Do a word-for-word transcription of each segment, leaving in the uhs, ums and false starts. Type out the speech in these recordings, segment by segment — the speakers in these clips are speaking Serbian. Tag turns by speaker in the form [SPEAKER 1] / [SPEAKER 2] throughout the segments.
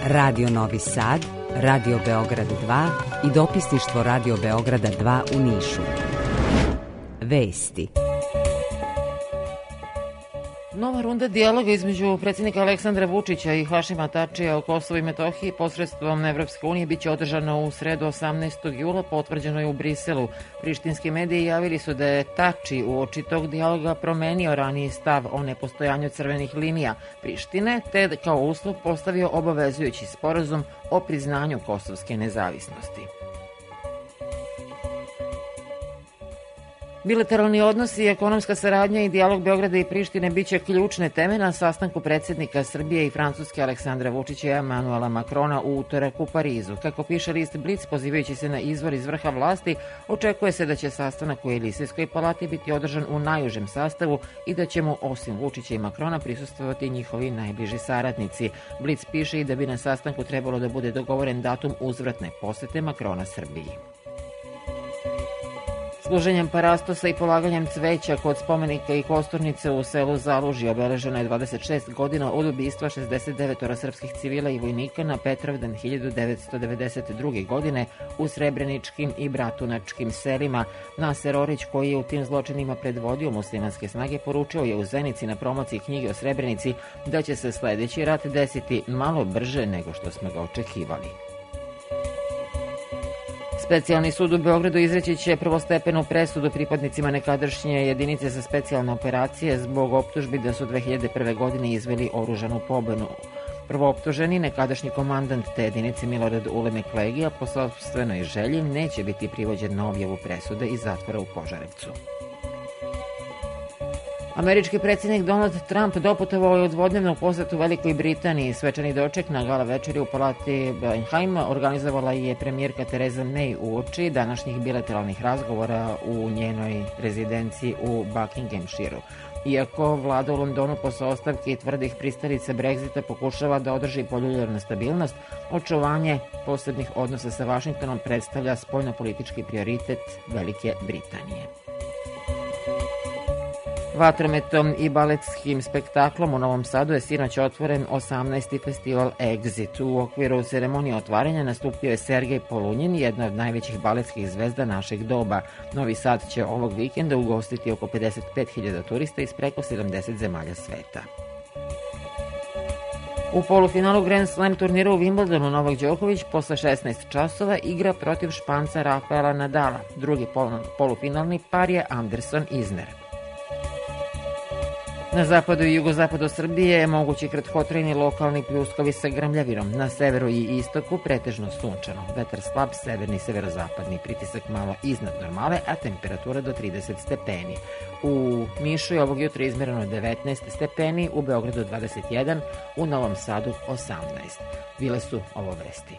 [SPEAKER 1] Radio Novi Sad, Radio Beograd dva i dopisništvo Radio Beograda dva u Nišu. Vesti.
[SPEAKER 2] Nova runda dijaloga između predsjednika Aleksandra Vučića i Hašima Tačija o Kosovu i Metohiji posredstvom Evropske unije biće održana u sredu osamnaestog jula, potvrđeno je u Briselu. Prištinski mediji javili su da je Tači uoči tog dijaloga promenio raniji stav o nepostojanju crvenih linija Prištine, te kao uslov postavio obavezujući sporazum o priznanju kosovske nezavisnosti. Bilateralni odnosi, ekonomska saradnja i dijalog Beograda i Prištine biće ključne teme na sastanku predsjednika Srbije i Francuske Aleksandra Vučića i Emanuela Makrona u utorak u Parizu. Kako piše list Blic, pozivajući se na izvor iz vrha vlasti, očekuje se da će sastanak u Elizejskoj palati biti održan u najužem sastavu i da će mu osim Vučića i Makrona prisustvovati njihovi najbliži saradnici. Blic piše i da bi na sastanku trebalo da bude dogovoren datum uzvratne posete Makrona Srbiji. Služenjem parastosa i polaganjem cveća kod spomenika i kosturnice u selu Zalužje obeleženo je dvadeset šest godina od ubistva šezdeset devet srpskih civila i vojnika na Petrovdan hiljadu devetsto devedeset druge. godine u Srebreničkim i Bratunačkim selima. Naser Orić, koji je u tim zločinima predvodio muslimanske snage, poručio je u Zenici na promociji knjige o Srebrenici da će se sledeći rat desiti malo brže nego što smo ga očekivali. Specijalni sud u Beogradu izreći će prvostepenu presudu pripadnicima nekadašnje jedinice za specijalne operacije zbog optužbi da su dve hiljade prve. godine izveli oružanu pobunu. Prvooptuženi, nekadašnji komandant te jedinice Milorad Ulemek Legija, po sopstvenoj želji neće biti privođen na objavu presude iz zatvora u Požarevcu. Američki predsjednik Donald Trump doputovao je u dvodnevnu posetu Velikoj Britaniji. Svečani doček na gala večeri u palati Blenheim organizovala je premijerka Theresa May uoči današnjih bilateralnih razgovora u njenoj rezidenciji u Buckinghamshireu. Iako vlada u Londonu posle ostavke i tvrdih pristalica Brexita pokušava da održi poljuljarnu stabilnost, očuvanje posebnih odnosa sa Vašingtonom predstavlja spoljnopolitički prioritet Velike Britanije. Vatrometom i baletskim spektaklom u Novom Sadu je sinoć otvoren osamnaesti festival Exit. U okviru ceremonije otvaranja nastupio je Sergej Polunjin, jedna od najvećih baletskih zvezda našeg doba. Novi Sad će ovog vikenda ugostiti oko pedeset pet hiljada turista iz preko sedamdeset zemalja sveta. U polufinalu Grand Slam turnira u Wimbledonu Novak Đoković posle šesnaest časova igra protiv Španca Rafaela Nadala. Drugi polufinalni par je Anderson-Isner. Na zapadu i jugozapadu Srbije je mogući kratkotrajni lokalni pljuskovi sa grmljavinom. Na severu i istoku pretežno sunčano. Vetar slab, severni, severozapadni, pritisak malo iznad normale, a temperatura do trideset stepeni. U Nišu je ovog jutra izmereno devetnaest stepeni, u Beogradu dvadeset jedan, u Novom Sadu osamnaest. Bile su ovo vesti.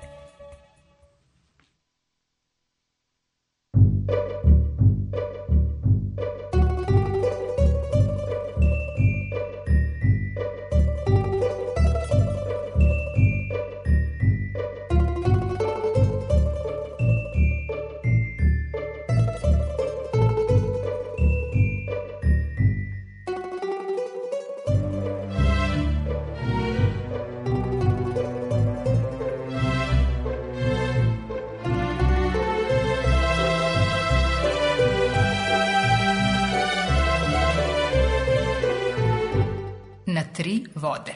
[SPEAKER 3] Na tri vode.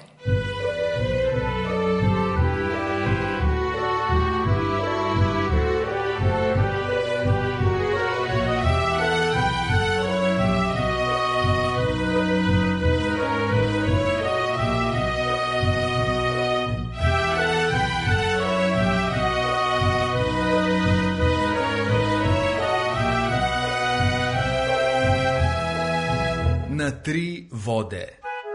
[SPEAKER 4] Na tri vode.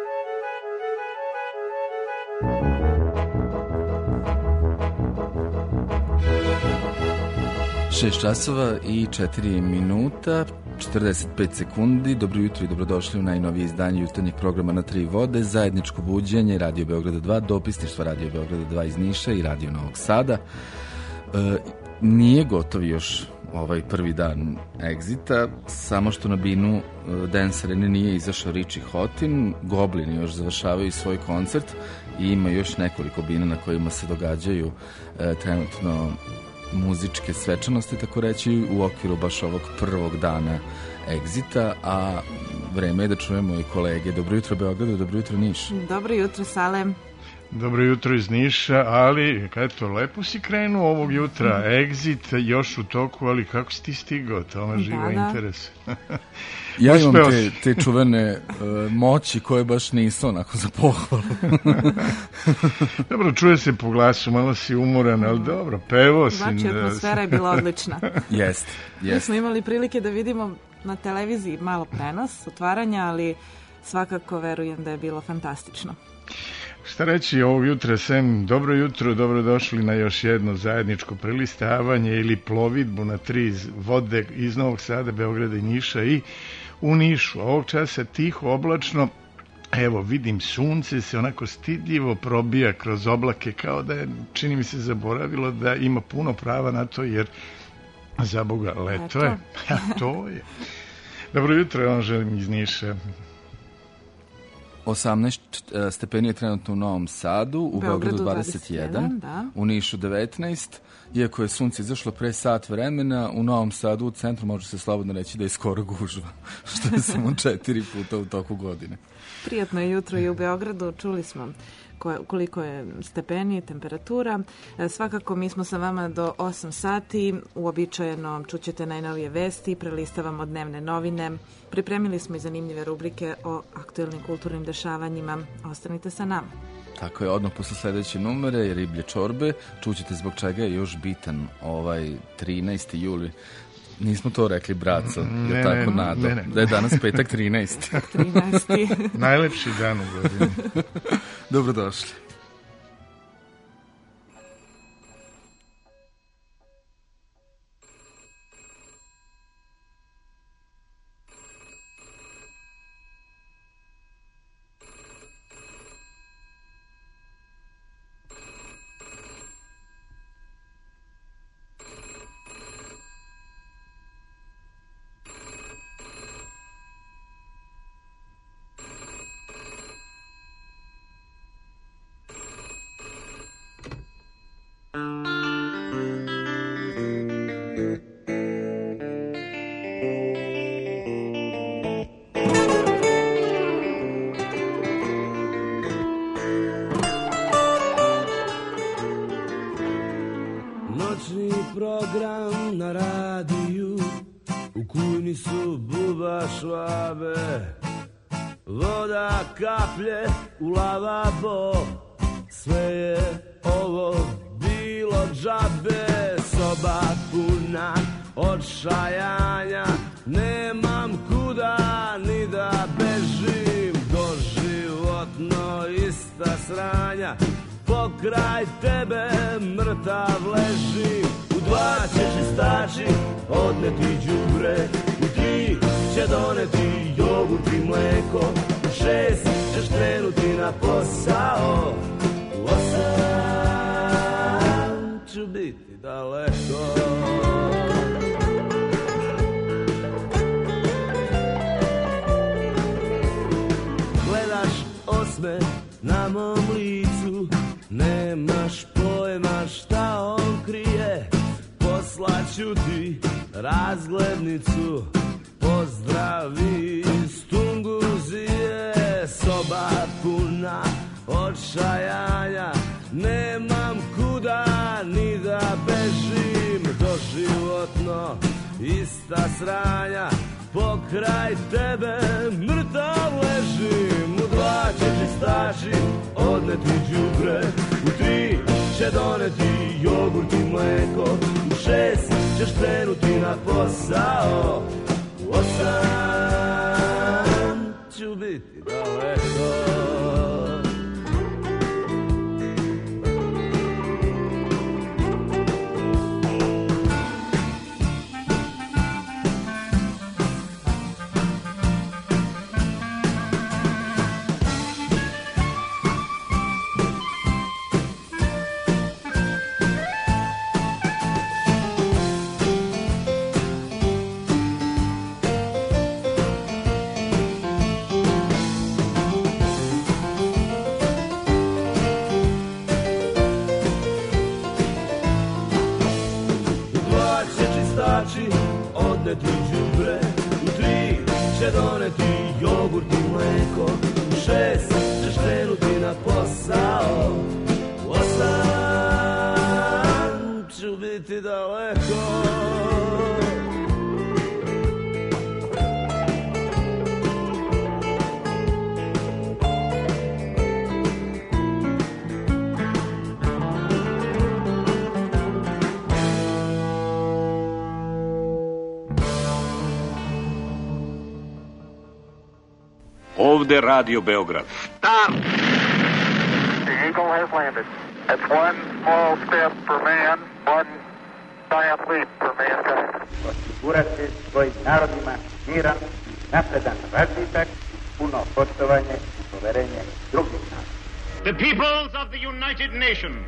[SPEAKER 4] šest časova i četiri minuta, četrdeset pet sekundi. Dobro jutro i dobrodošli u najnovije izdanje jutarnjeg programa Na tri vode, zajedničko buđenje Radio Beograda dva, dopisništva Radio Beograda dva iz Niša i Radio Novog Sada. E, nije gotov još ovaj prvi dan Exita, samo što na binu Dance Arene nije izašao Richie Hawtin, Goblini još završavaju svoj koncert i ima još nekoliko bina na kojima se događaju e, trenutno muzičke svečanosti, tako reći, u okviru baš ovog prvog dana Exita, a vreme je da čujemo i kolege. Dobro jutro Beogradu, dobro jutro Niš.
[SPEAKER 3] Dobro jutro Salem.
[SPEAKER 5] Dobro jutro iz Niša, ali eto, lepo si krenuo ovog jutra, Exit još u toku, ali kako si ti stigao, to me živo da, interes.
[SPEAKER 4] Ja imam te, te čuvene uh, moći koje baš nisu onako za pohvalu.
[SPEAKER 5] Dobro, čuje se po glasu, malo si umoran, ali dobro, pevo si.
[SPEAKER 3] Znači, atmosfera je bila odlična.
[SPEAKER 4] Jest, jest.
[SPEAKER 3] Mi smo imali prilike da vidimo na televiziji malo prenos, otvaranja, ali svakako verujem da je bilo fantastično.
[SPEAKER 5] Šta reći ovog jutra, sem dobro jutro, dobrodošli na još jedno zajedničko prelistavanje ili plovidbu na tri vode iz Novog Sada, Beograda i Niša i u Nišu. Ovog časa tiho, oblačno, evo vidim sunce se onako stidljivo probija kroz oblake, kao da je, čini mi se, zaboravilo da ima puno prava na to, jer za Boga leto je. To je. Dobro jutro, ja vam želim iz Niša.
[SPEAKER 4] osamnaest stepeni je trenutno u Novom Sadu, u Beogradu dvadeset jedan,
[SPEAKER 3] da.
[SPEAKER 4] U Nišu devetnaest, iako je sunce izašlo pre sat vremena, u Novom Sadu u centru može se slobodno reći da je skoro gužva, što je samo četiri puta u toku godine.
[SPEAKER 3] Prijatno je jutro i u Beogradu, čuli smo koliko je stepeni, temperatura. Svakako mi smo sa vama do osam sati, uobičajeno čućete najnovije vesti, prelistavamo dnevne novine, pripremili smo i zanimljive rubrike o aktuelnim kulturnim dešavanjima. Ostanite sa nama.
[SPEAKER 4] Tako je, odmah posle sledeće numere i riblje čorbe, čućete zbog čega je još bitan ovaj trinaesti juli. Nismo to rekli, braco, je ne, tako
[SPEAKER 5] ne,
[SPEAKER 4] nado,
[SPEAKER 5] ne, ne.
[SPEAKER 4] da je danas petak trinaesti.
[SPEAKER 3] trinaesti.
[SPEAKER 5] Najlepši dan u godini.
[SPEAKER 4] Dobrodošli.
[SPEAKER 6] Program na radiju, u kujni su buba švabe, voda kaplje u lavabo, sve je ovo bilo džabe, soba puna odšajanja, nemam kuda ni da bežim, doživotno ista sranja, pokraj tebe mrtav ležim. U dva će čistači odneti đubre, u tri će doneti jogurt i mleko, u šest ćeš krenuti na posao, u osam ću biti daleko. Gledaš osme na mom licu, nemaš pojma šta on krije, poslaću ti razglednicu, pozdravi iz Tunguzije, soba puna odšajanja, nemam kuda ni da bežim, doživotno ista sranja, pokraj tebe mrtav ležim, u dva će čistači odneti đubre, u tri će doneti jogurt i mleko, u šest ćeš krenuti na posao, u osam ću biti daleko. biti daleko.
[SPEAKER 7] Ovde Radio Beograd.
[SPEAKER 8] Stop! The Eagle has landed. It's one small step for man, one giant leap for mankind.
[SPEAKER 9] Osigurati svojim narodima miran, napredan razvitak, puno poštovanje i poverenje drugih naroda.
[SPEAKER 10] The peoples of the United Nations,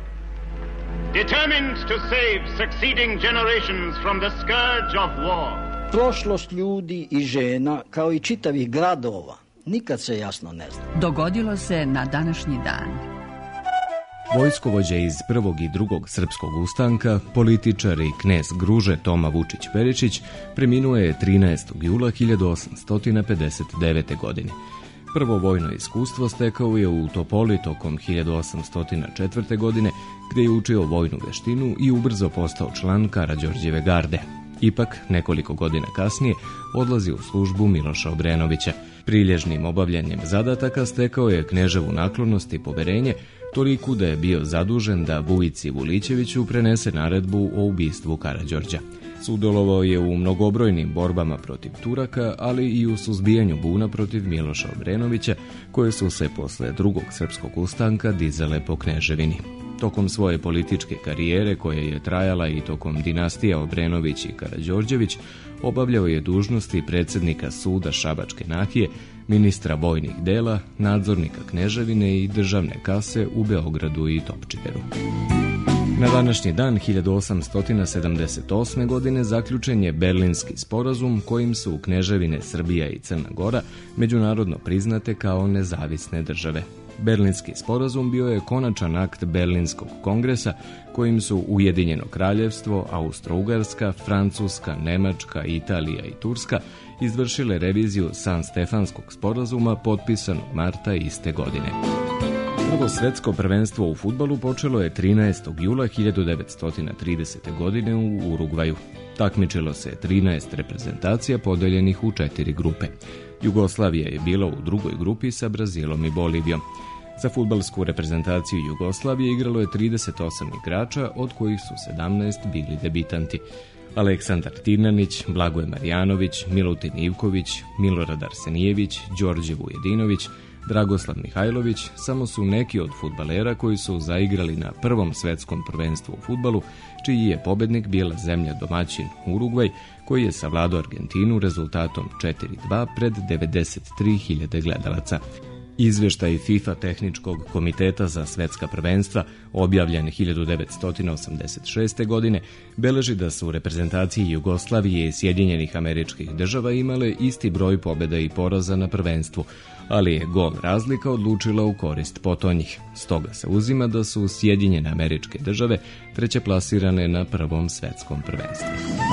[SPEAKER 10] determined to save succeeding generations from the scourge of war.
[SPEAKER 11] Prošlost ljudi i žena, kao i čitavih gradova, nikad se jasno ne zna.
[SPEAKER 12] Dogodilo se na današnji dan.
[SPEAKER 13] Vojskovođe iz prvog i drugog srpskog ustanka, političar i knez Gruže Toma Vučić Peričić preminuo je trinaestog jula hiljadu osamsto pedeset devete. godine. Prvo vojno iskustvo stekao je u Topoli tokom hiljadu osamsto četvrte. godine, gde je učio vojnu veštinu i ubrzo postao član Karađorđeve garde. Ipak, nekoliko godina kasnije, odlazi u službu Miloša Obrenovića. Prilježnim obavljanjem zadataka stekao je kneževu naklonost i poverenje, toliku da je bio zadužen da Vujici Vulićeviću prenese naredbu o ubistvu Karađorđa. Sudjelovao je u mnogobrojnim borbama protiv Turaka, ali i u suzbijanju buna protiv Miloša Obrenovića, koje su se posle drugog srpskog ustanka dizale po kneževini. Tokom svoje političke karijere, koja je trajala i tokom dinastija Obrenović i Karađorđević, obavljao je dužnosti predsjednika suda Šabačke nahije, ministra vojnih dela, nadzornika kneževine i državne kase u Beogradu i Topčideru. Na današnji dan hiljadu osamsto sedamdeset osme. godine zaključen je Berlinski sporazum kojim su kneževine Srbija i Crna Gora međunarodno priznate kao nezavisne države. Berlinski sporazum bio je konačan akt Berlinskog kongresa kojim su Ujedinjeno kraljevstvo, Austro-Ugarska, Francuska, Nemačka, Italija i Turska izvršile reviziju San Stefanskog sporazuma potpisanog marta iste godine. Prvo svetsko prvenstvo u fudbalu počelo je trinaestog jula hiljadu devetsto tridesete. godine u Urugvaju. Takmičilo se trinaest reprezentacija podeljenih u četiri grupe. Jugoslavija je bila u drugoj grupi sa Brazilom i Bolivijom. Za fudbalsku reprezentaciju Jugoslavije igralo je trideset osam igrača, od kojih su sedamnaest bili debitanti. Aleksandar Tirnanić, Blagoje Marjanović, Milutin Ivković, Milorad Arsenijević, Đorđe Vujedinović, Dragoslav Mihajlović samo su neki od fudbalera koji su zaigrali na prvom svetskom prvenstvu u fudbalu, čiji je pobednik bila zemlja domaćin Urugvaj, koji je savladao Argentinu rezultatom četiri dva pred devedeset tri hiljade gledalaca. Izveštaj FIFA Tehničkog komiteta za svetska prvenstva, objavljen hiljadu devetsto osamdeset šeste. godine, beleži da su reprezentacije Jugoslavije i Sjedinjenih Američkih Država imale isti broj pobjeda i poraza na prvenstvu, ali je gol razlika odlučila u korist potonjih. Stoga se uzima da su Sjedinjene Američke Države treće plasirane na prvom svetskom prvenstvu.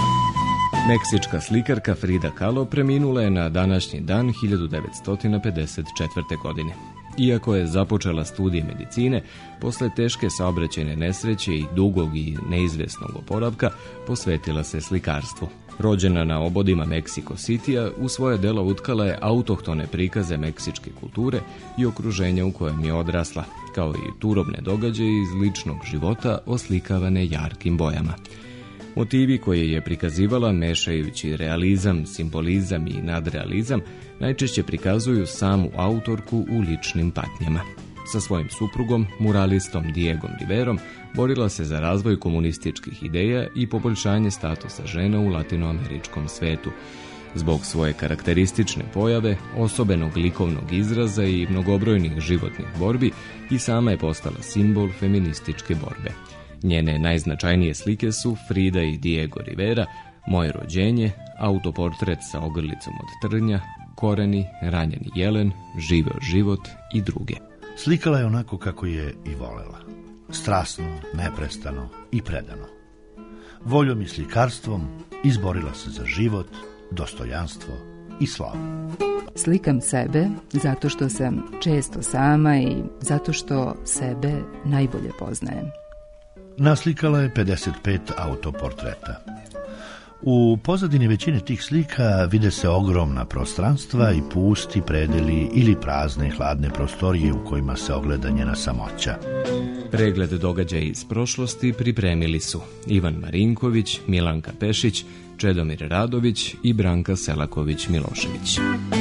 [SPEAKER 13] Meksička slikarka Frida Kahlo preminula je na današnji dan hiljadu devetsto pedeset četvrte. godine. Iako je započela studije medicine, posle teške saobraćajne nesreće i dugog i neizvesnog oporavka, posvetila se slikarstvu. Rođena na obodima Meksiko Citya, u svoje dela utkala je autohtone prikaze meksičke kulture i okruženja u kojem je odrasla, kao i turobne događaje iz ličnog života oslikavane jarkim bojama. Motivi koje je prikazivala, mešajući realizam, simbolizam i nadrealizam, najčešće prikazuju samu autorku u ličnim patnjama. Sa svojim suprugom, muralistom Diegom Riverom, borila se za razvoj komunističkih ideja i poboljšanje statusa žena u latinoameričkom svetu. Zbog svoje karakteristične pojave, osobenog likovnog izraza i mnogobrojnih životnih borbi, i sama je postala simbol feminističke borbe. Njene najznačajnije slike su Frida i Diego Rivera, Moje rođenje, autoportret sa ogrlicom od trnja, Koreni, Ranjeni jelen, Živeo život i druge.
[SPEAKER 14] Slikala je onako kako je i volela. Strasno, neprestano i predano. Voljom i slikarstvom izborila se za život, dostojanstvo i slavu.
[SPEAKER 12] Slikam sebe zato što sam često sama i zato što sebe najbolje poznajem.
[SPEAKER 14] Naslikala je pedeset pet autoportreta. U pozadini većine tih slika vide se ogromna prostranstva i pusti predeli ili prazne hladne prostorije u kojima se ogleda njena samoća.
[SPEAKER 13] Pregled događaja iz prošlosti pripremili su Ivan Marinković, Milanka Pešić, Čedomir Radović i Branka Selaković-Milošević.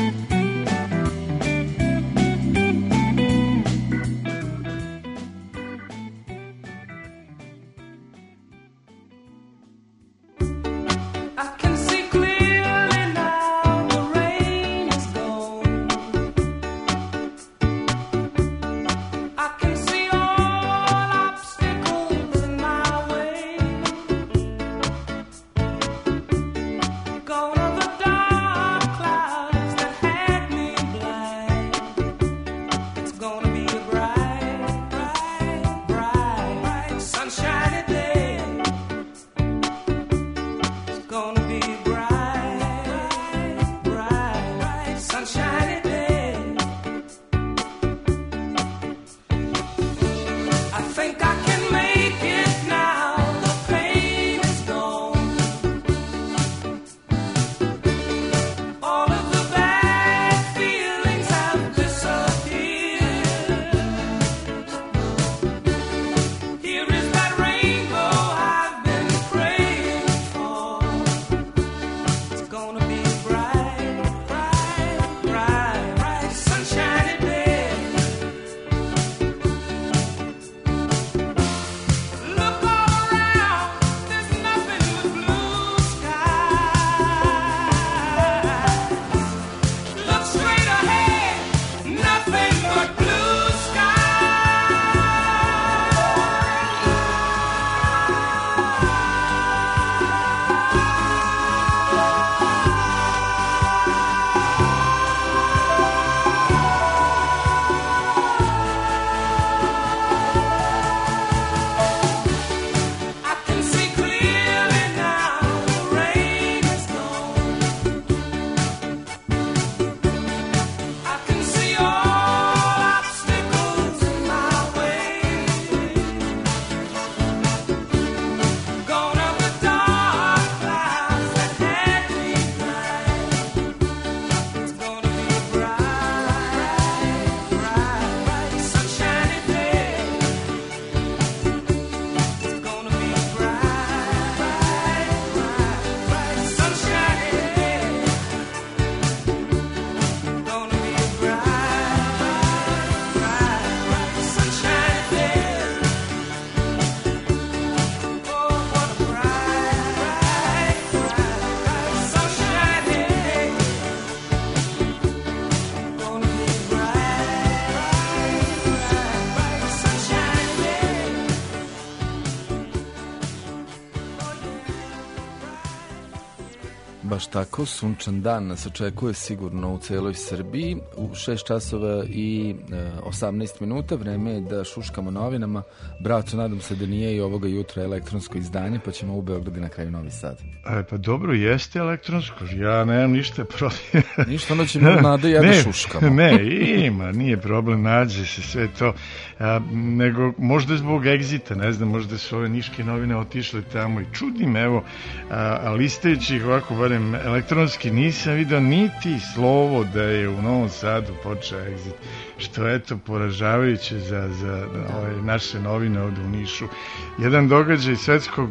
[SPEAKER 4] Baš tako, sunčan dan nas očekuje sigurno u celoj Srbiji. U šest časova i osamnaest minuta vreme je da šuškamo novinama. Braco, nadam se da nije i ovoga jutra elektronsko izdanje, pa ćemo u Beogradu na kraju Novi Sad.
[SPEAKER 5] E, pa dobro, jeste elektronsko. Ja nemam ništa protiv.
[SPEAKER 4] Ništa, onda ćemo Nada i ja da šuškamo.
[SPEAKER 5] Ne, ima, nije problem, nađe se sve to. A, nego možda zbog egzita, ne znam, možda su ove niške novine otišle tamo i čudim, evo, a, a listajući ih ovako, barem elektronski, nisam vidio niti slovo da je u Novom Sadu počeo egzit, što je to poražavajuće za, za ove naše novine ovde u Nišu. Jedan događaj svetskog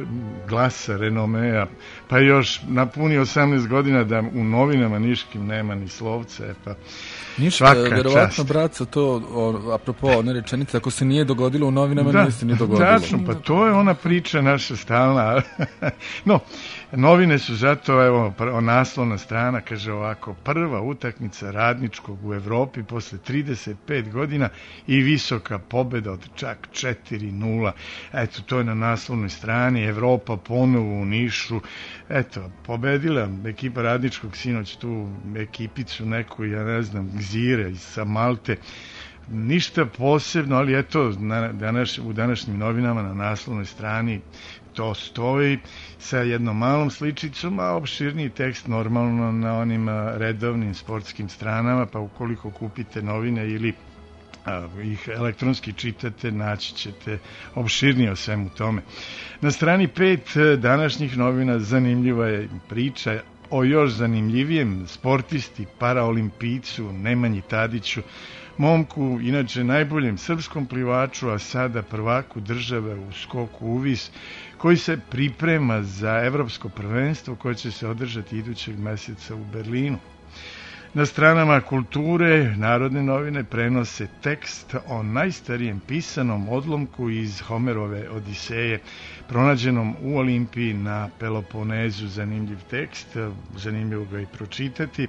[SPEAKER 5] glasa, renomea, pa još napuni osamnaest godina da u novinama niškim nema ni slovce, pa
[SPEAKER 4] ništa, verovatno, braco, to, o, apropo one rečenice, ako se nije dogodilo u novinama,
[SPEAKER 5] da,
[SPEAKER 4] nije se nije dogodilo.
[SPEAKER 5] Tačno, pa to je ona priča naša stalna. No, novine su zato, evo, naslovna strana, kaže ovako, prva utakmica Radničkog u Evropi posle trideset pet godina i visoka pobeda od čak četiri nula. Eto, to je na naslovnoj strani, Evropa ponovo u Nišu. Eto, pobedila ekipa Radničkog sinoć tu ekipicu neku, ja ne znam, Gzire sa Malte. Ništa posebno, ali eto, na, danas, u današnjim novinama na naslovnoj strani to stoji sa jednom malom sličicom, a opširniji tekst normalno na onim redovnim sportskim stranama, pa ukoliko kupite novine ili ih elektronski čitate, naći ćete opširnije o svemu tome. Na strani pet današnjih novina zanimljiva je priča o još zanimljivijem sportisti, paraolimpijcu Nemanji Tadiću, momku, inače najboljem srpskom plivaču, a sada prvaku države u skoku u vis, koji se priprema za evropsko prvenstvo koje će se održati idućeg meseca u Berlinu. Na stranama kulture Narodne novine prenose tekst o najstarijem pisanom odlomku iz Homerove Odiseje, pronađenom u Olimpiji na Peloponezu. Zanimljiv tekst, zanimljivo ga i pročitati.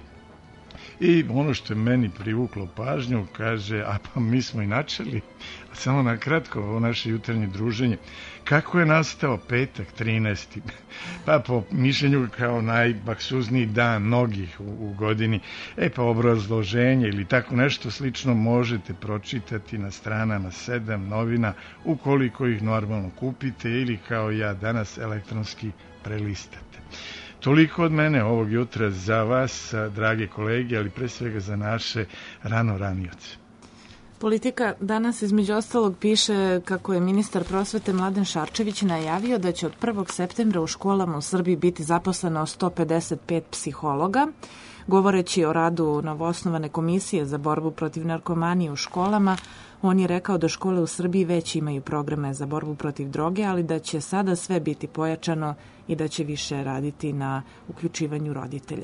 [SPEAKER 5] I ono što je meni privuklo pažnju, kaže, a pa mi smo i načeli, samo na kratko, ovo naše jutarnje druženje, kako je nastao petak trinaesti Pa po mišljenju kao najbaksuzniji dan mnogih u, u godini, e pa obrazloženje ili tako nešto slično možete pročitati na stranama sedam novina, ukoliko ih normalno kupite ili kao ja danas elektronski prelistate. Toliko od mene ovog jutra za vas, drage kolege, ali pre svega za naše ranoranioce.
[SPEAKER 3] Politika danas između ostalog piše kako je ministar prosvete Mladen Šarčević najavio da će od prvog septembra u školama u Srbiji biti zaposleno sto pedeset pet psihologa. Govoreći o radu novoosnovane komisije za borbu protiv narkomanije u školama, on je rekao da škole u Srbiji već imaju programe za borbu protiv droge, ali da će sada sve biti pojačano i da će više raditi na uključivanju roditelja.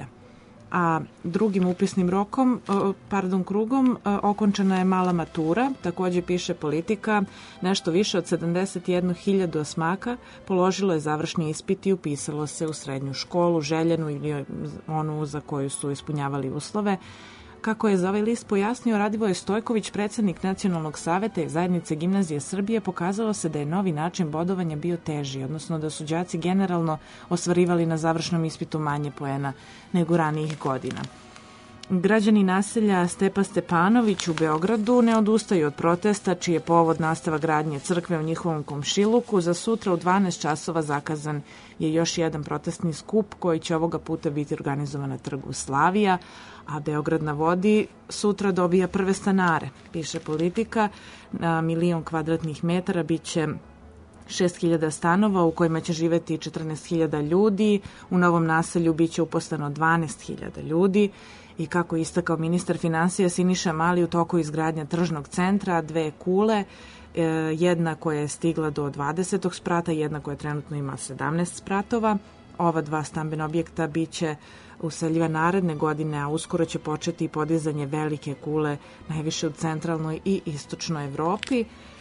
[SPEAKER 3] A drugim upisnim rokom, pardon, krugom okončana je mala matura, takođe piše Politika, nešto više od sedamdeset jednu hiljadu osmaka položilo je završni ispit i upisalo se u srednju školu, željenu ili onu za koju su ispunjavali uslove. Kako je za ovaj list pojasnio Radivoje Stojković, predsednik Nacionalnog saveta i zajednice Gimnazije Srbije, pokazalo se da je novi način bodovanja bio teži, odnosno da su đaci generalno ostvarivali na završnom ispitu manje poena nego ranijih godina. Građani naselja Stepa Stepanović u Beogradu ne odustaju od protesta, čiji je povod nastava gradnje crkve u njihovom komšiluku. Za sutra u dvanaest časova zakazan je još jedan protestni skup koji će ovoga puta biti organizovan na trgu Slavija, a Beograd na vodi sutra dobija prve stanare. Piše Politika, na milion kvadratnih metara biće šest hiljada stanova u kojima će živeti četrnaest hiljada ljudi. U novom naselju biće uposleno dvanaest hiljada ljudi. I kako je istakao ministar finansija Siniša Mali, u toku izgradnja tržnog centra, dve kule, jedna koja je stigla do dvadesetog sprata, jedna koja trenutno ima sedamnaest spratova. Ova dva stambena objekta biće useljiva naredne godine, a uskoro će početi i podizanje velike kule najviše u centralnoj i istočnoj Evropi.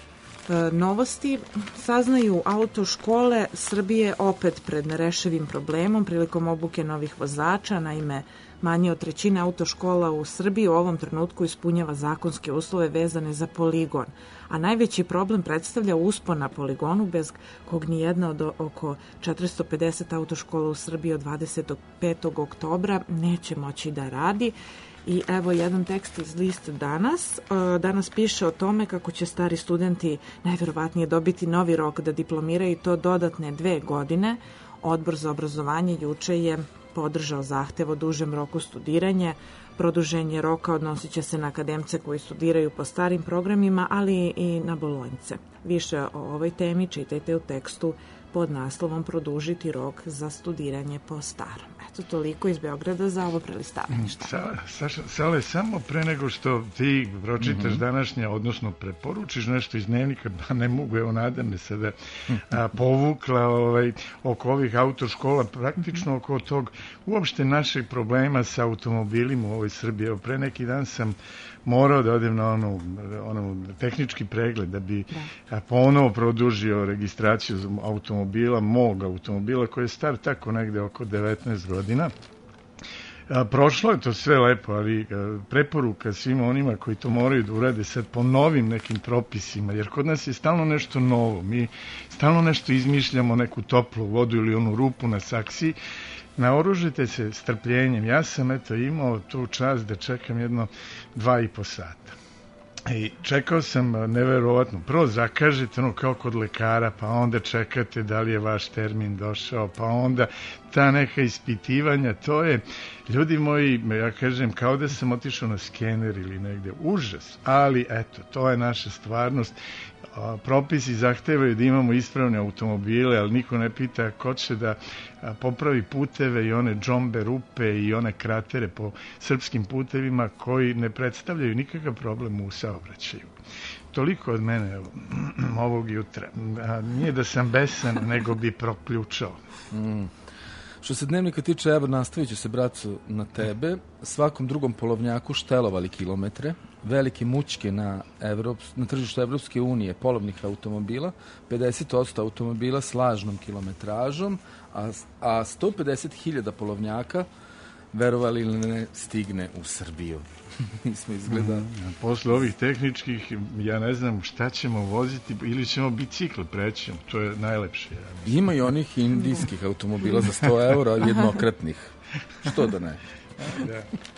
[SPEAKER 3] Novosti saznaju autoškole Srbije opet pred nerešivim problemom prilikom obuke novih vozača. Naime, manje od trećine autoškola u Srbiji u ovom trenutku ispunjava zakonske uslove vezane za poligon, a najveći problem predstavlja uspon na poligonu, bez kog nijedna od oko četiristo pedeset autoškola u Srbiji od dvadesetog petog oktobra neće moći da radi. I evo jedan tekst iz lista Danas. Danas piše o tome kako će stari studenti najverovatnije dobiti novi rok da diplomiraju i to dodatne dve godine. Odbor za obrazovanje juče je podržao zahtev o dužem roku studiranja. Produženje roka odnosit će se na akademce koji studiraju po starim programima, ali i na bolonjce. Više o ovoj temi čitajte u tekstu pod naslovom Produžiti rok za studiranje po starom. Eto, toliko iz Beograda za ovo prelistavanje.
[SPEAKER 5] Saša, Sale, samo pre nego što ti pročitaš mm-hmm. današnje, odnosno preporučiš nešto iz dnevnika, ba ne mogu, evo Nada me sada a, povukla ovaj, oko ovih autoškola, praktično oko tog uopšte našeg problema sa automobilima u ovoj Srbiji. Evo, pre neki dan sam morao da odem na onu, onu tehnički pregled da bi da. ponovo produžio registraciju automobila, mog automobila koji je star tako negde oko devetnaest godina. A, prošlo je to sve lepo, ali a, preporuka svima onima koji to moraju da urade sad po novim nekim propisima, jer kod nas je stalno nešto novo, mi stalno nešto izmišljamo, neku toplu vodu ili onu rupu na saksiji. Naoružite se strpljenjem. Ja sam eto imao tu čast da čekam jedno dva i po sata. I čekao sam neverovatno. Prvo zakažete ono kao kod lekara, pa onda čekate da li je vaš termin došao, pa onda ta neka ispitivanja, to je, ljudi moji, ja kažem, kao da sam otišao na skener ili negde, užas, ali eto, to je naša stvarnost. Propisi zahtevaju da imamo ispravne automobile, ali niko ne pita ko će da popravi puteve i one džombe, rupe i one kratere po srpskim putevima koji ne predstavljaju nikakav problem u saobraćaju. Toliko od mene evo, ovog jutra. Nije da sam besan, nego bi proključao.
[SPEAKER 4] Mm. Što se dnevnika tiče, evo nastavit ću se, bracu, na tebe. Svakom drugom polovnjaku štelovali kilometre, velike mućke na, Evrop, na tržištu Evropske unije polovnih automobila, pedeset posto automobila s lažnom kilometražom, a, a sto pedeset hiljada polovnjaka, verovali ili ne, stigne u Srbiju. Mi smo izgleda...
[SPEAKER 5] Mm, posle ovih tehničkih, ja ne znam šta ćemo voziti, ili ćemo bicikl preći, to je najlepše. Ja
[SPEAKER 4] Ima i onih indijskih automobila za sto eura, jednokratnih. Što da ne?
[SPEAKER 5] Da.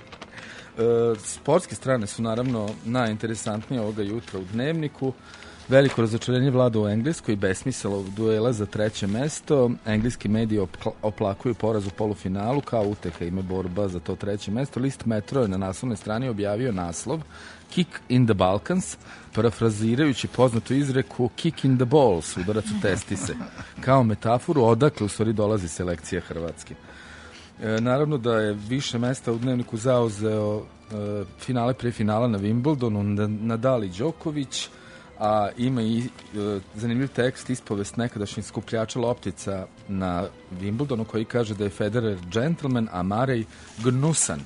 [SPEAKER 4] E, sportske strane su naravno najinteresantnije ovoga jutra u dnevniku. Veliko razočarenje vlada u Engleskoj, besmislog duela za treće mesto. Engleski mediji oplakuju poraz u polufinalu, kao uteha ima borba za to treće mesto. List Metro je na naslovnoj strani objavio naslov Kick in the Balkans, parafrazirajući poznatu izreku Kick in the balls, udarac u testise, kao metaforu odakle u stvari dolazi selekcija Hrvatske. E, naravno da je više mesta u dnevniku zauzeo e, finale pre finala na Wimbledonu, Nadal i Đoković, a ima i e, zanimljiv tekst, ispovest nekadašnjih skupljača loptica na Wimbledonu, koji kaže da je Federer gentleman, a Murray gnusan.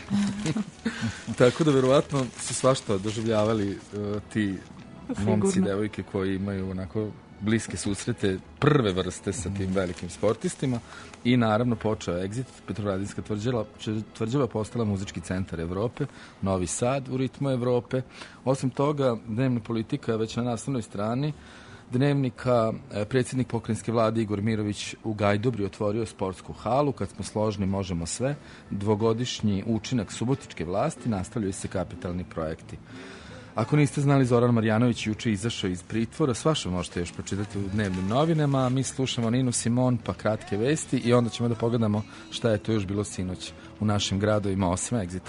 [SPEAKER 4] Tako da verovatno su svašta doživljavali e, ti momci i devojke koji imaju onako bliske susrete prve vrste sa tim velikim sportistima i naravno počeo Exit, Petrovaradinska tvrđava, tvrđava postala muzički centar Evrope, Novi Sad u ritmu Evrope. Osim toga, dnevna politika već na naslovnoj strani dnevnika, predsjednik pokrajinske vlade Igor Mirović u Gajdobri otvorio sportsku halu, kad smo složni možemo sve, dvogodišnji učinak subotičke vlasti, nastavljaju se kapitalni projekti. Ako niste znali, Zoran Marjanović juče izašao iz pritvora, svašta možete još pročitati u dnevnim novinama, mi slušamo Ninu Simon, pa kratke vesti i onda ćemo da pogledamo šta je to još bilo sinoć u našim gradovima osim Exita.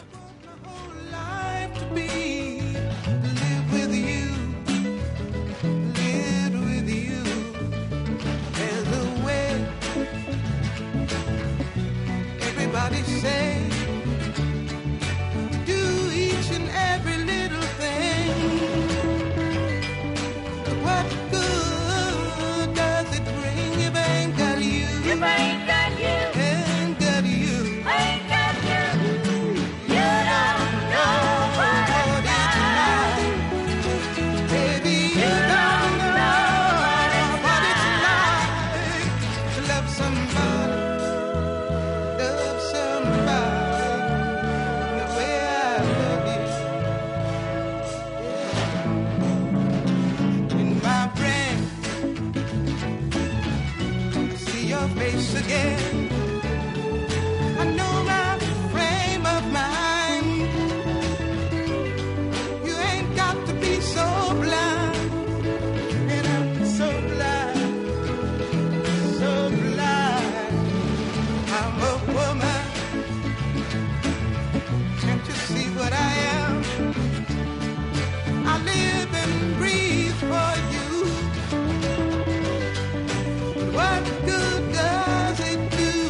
[SPEAKER 15] What good does it do?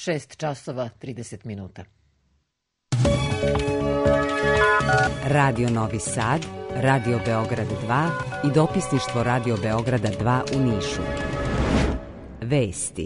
[SPEAKER 2] šest časova trideset minuta.
[SPEAKER 1] Radio Novi Sad, Radio Beograd dva i dopisništvo Radio Beograda dva u Nišu. Vesti.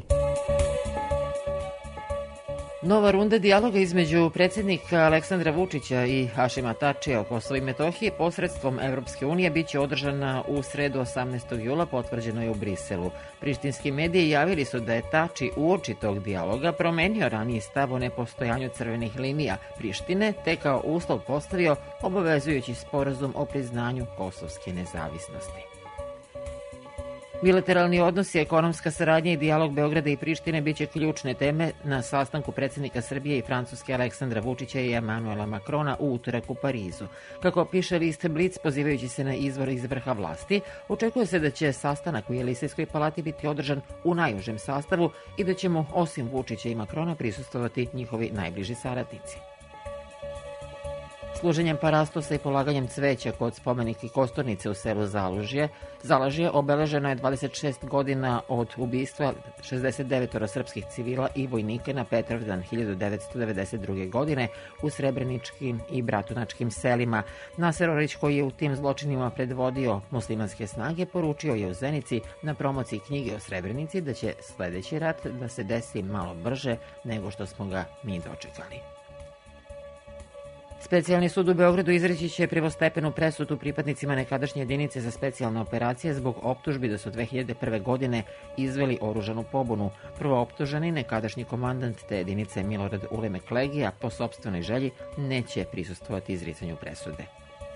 [SPEAKER 2] Nova runda dijaloga između predsjednika Aleksandra Vučića i Hašima Tačija o Kosovu i Metohiji posredstvom Evropske unije biće održana u sredu osamnaestog jula, potvrđeno je u Briselu. Prištinski mediji javili su da je Tači uoči tog dijaloga promenio raniji stav o nepostojanju crvenih linija Prištine, te kao uslov postavio obavezujući sporazum o priznanju kosovske nezavisnosti. Bilateralni odnosi, ekonomska saradnja i dijalog Beograda i Prištine biće ključne teme na sastanku predsjednika Srbije i Francuske Aleksandra Vučića i Emanuela Makrona u utorak u Parizu. Kako piše list Blic, pozivajući se na izvor iz vrha vlasti, očekuje se da će sastanak u Jelisejskoj palati biti održan u najužem sastavu i da će mu osim Vučića i Makrona prisustvovati njihovi najbliži saradnici. Služenjem parastosa i polaganjem cveća kod spomenike Kosturnice u selu Zalužje, Zalažje obeleženo je dvadeset šest godina od ubistva šezdeset devet srpskih civila i vojnika na Petrovdan hiljadu devetsto devedeset druge. godine u Srebreničkim i Bratunačkim selima. Naser Orić, koji je u tim zločinima predvodio muslimanske snage, poručio je u Zenici na promociji knjige o Srebrenici da će sljedeći rat da se desi malo brže nego što smo ga mi dočekali. Specijalni sud u Beogradu izreći će prvostepenu presudu pripadnicima nekadašnje jedinice za specijalne operacije zbog optužbi da su dve hiljade prve. godine izveli oružanu pobunu. Prvo optuženi, nekadašnji komandant te jedinice Milorad Ulemek Legija, po sopstvenoj želji neće prisustvovati izricanju presude.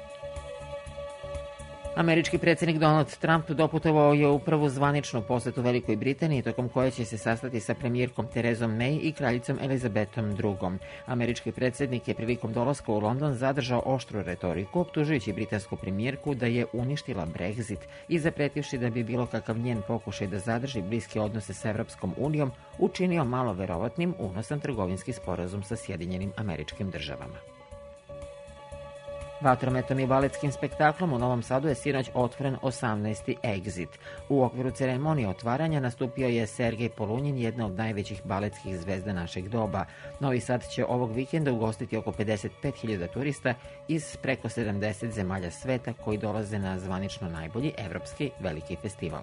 [SPEAKER 2] Američki predsjednik Donald Trump doputovao je u prvu zvaničnu posetu Velikoj Britaniji, tokom koje će se sastati sa premijerkom Terezom May i kraljicom Elizabetom drugom. Američki predsjednik je prilikom dolaska u London zadržao oštru retoriku, optužujući britansku premijerku da je uništila Brexit i zapretivši da bi bilo kakav njen pokušaj da zadrži bliske odnose sa Evropskom unijom učinio malo verovatnim unosan trgovinski sporazum sa Sjedinjenim Američkim Državama. Vatrometom i baletskim spektaklom u Novom Sadu je sinoć otvoren osamnaesti Exit. U okviru ceremonije otvaranja nastupio je Sergej Polunjin, jedna od najvećih baletskih zvezda našeg doba. Novi Sad će ovog vikenda ugostiti oko pedeset pet hiljada turista iz preko sedamdeset zemalja sveta koji dolaze na zvanično najbolji evropski veliki festival.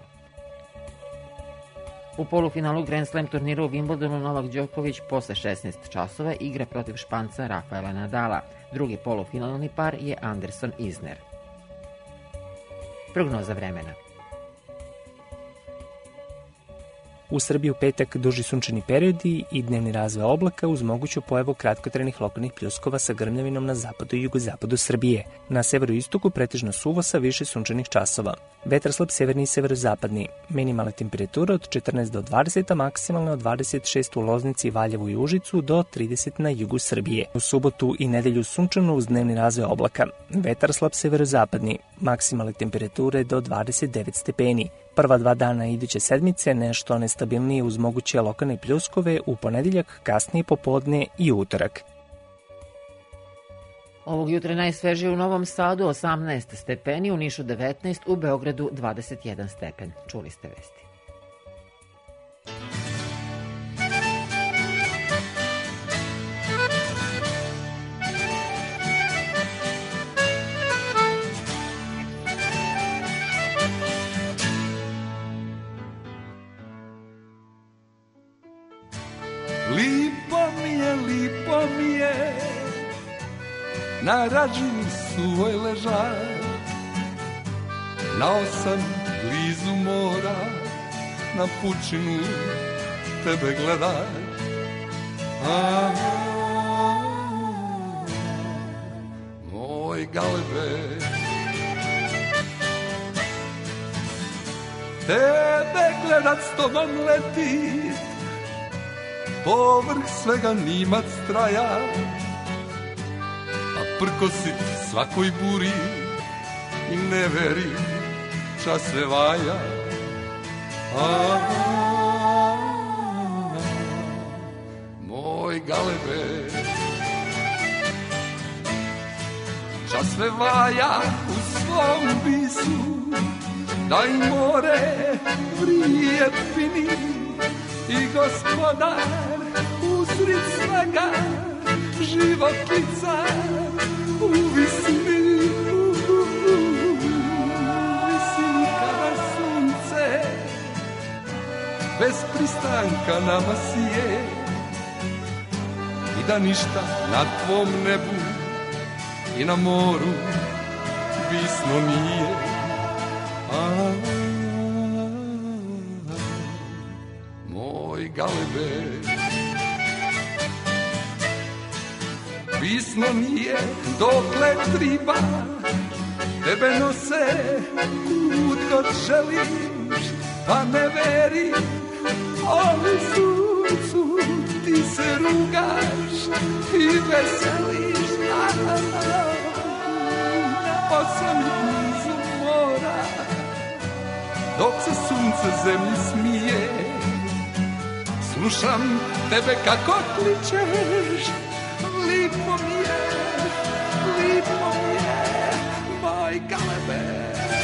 [SPEAKER 2] U polufinalu Grand Slam turnira u Wimbledonu Novak Đoković posle šesnaest časova igra protiv Španca Rafaela Nadala. Drugi polufinalni par je Anderson Isner. Prognoza vremena.
[SPEAKER 15] U Srbiji u petak duži sunčani periodi i dnevni razvoj oblaka uz moguću pojavu kratkotrajnih lokalnih pljuskova sa grmljavinom na zapadu i jugozapadu Srbije. Na severu i istoku pretežno suvo sa više sunčanih časova. Vetar slab severni i severozapadni. Minimalna temperatura od četrnaest do dvadeset, a maksimalna od dvadeset šest u Loznici, Valjevu i Užicu do trideset na jugu Srbije. U subotu i nedelju sunčano uz dnevni razvoj oblaka. Vetar slab severozapadni. Maksimalne temperature do dvadeset devet stepeni. Prva dva dana iduće sedmice nešto nestabilnije uz moguće lokalne pljuskove u ponedjeljak, kasnije popodne i utorak.
[SPEAKER 2] Ovog jutra najsvežije u Novom Sadu osamnaest stepeni, u Nišu devetnaest, u Beogradu dvadeset jedan stepen. Čuli ste vesti.
[SPEAKER 16] Lipo mi je, lipo mi je, na ražini suvoj ležat, nao sam blizu mora, na pučinu tebe gledat. A, moj galebe, tebe gledat s tobom letit, povrh svega nimac traja, a prkosit svakoj buri i ne veri čas se vaja. A, moj galebe, čas sve vaja u svom bisu, da i more vrije fini i gospodar u usred svega životica u visini, u visini kada sunce bez pristanka nama sije i da ništa na tvom nebu i na moru visno nije. A, moj galebe, visno nije dokle triba tebe nose kud god želiš, pa ne veri ovom suncu, ti se rugaš i veseliš. A, a, a, osam blizu mora, dok se sunce zemlji smije, slušam tebe kako kličeš, lipo mi je, lipo mi je, moj galebe.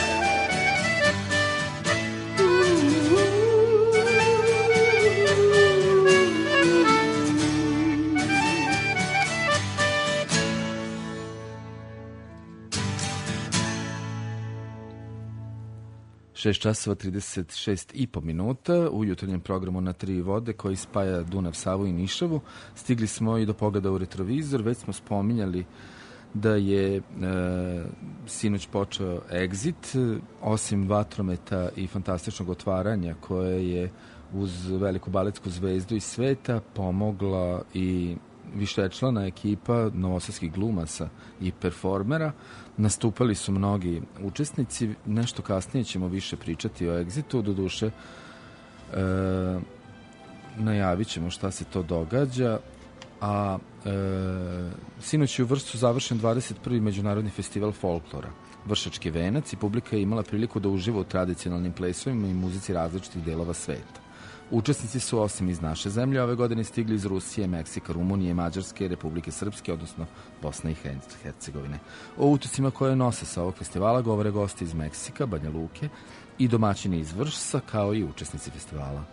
[SPEAKER 4] šest časova trideset šest i po minuta u jutarnjem programu Na tri vode koji spaja Dunav, Savu i Nišavu. Stigli smo i do pogleda u retrovizor. Već smo spominjali da je e, sinoć počeo Exit, osim Vatrometa i fantastičnog otvaranja koje je uz veliku baletsku zvezdu iz sveta pomogla i višečlana ekipa novosadskih glumaca i performera. Nastupali su mnogi učesnici, nešto kasnije ćemo više pričati o Exitu, doduše e, najavit ćemo šta se to događa, a e, sinoć je u Vršcu završen dvadeset prvi Međunarodni festival folklora Vršački venac i publika je imala priliku da uživa u tradicionalnim plesovima i muzici različitih delova sveta. Učesnici su osim iz naše zemlje ove godine stigli iz Rusije, Meksika, Rumunije, Mađarske, Republike Srpske, odnosno Bosne i Hercegovine. O uticima koje nose sa ovog festivala govore gosti iz Meksika, Banja Luke i domaćini iz Vršca, kao i učesnici festivala.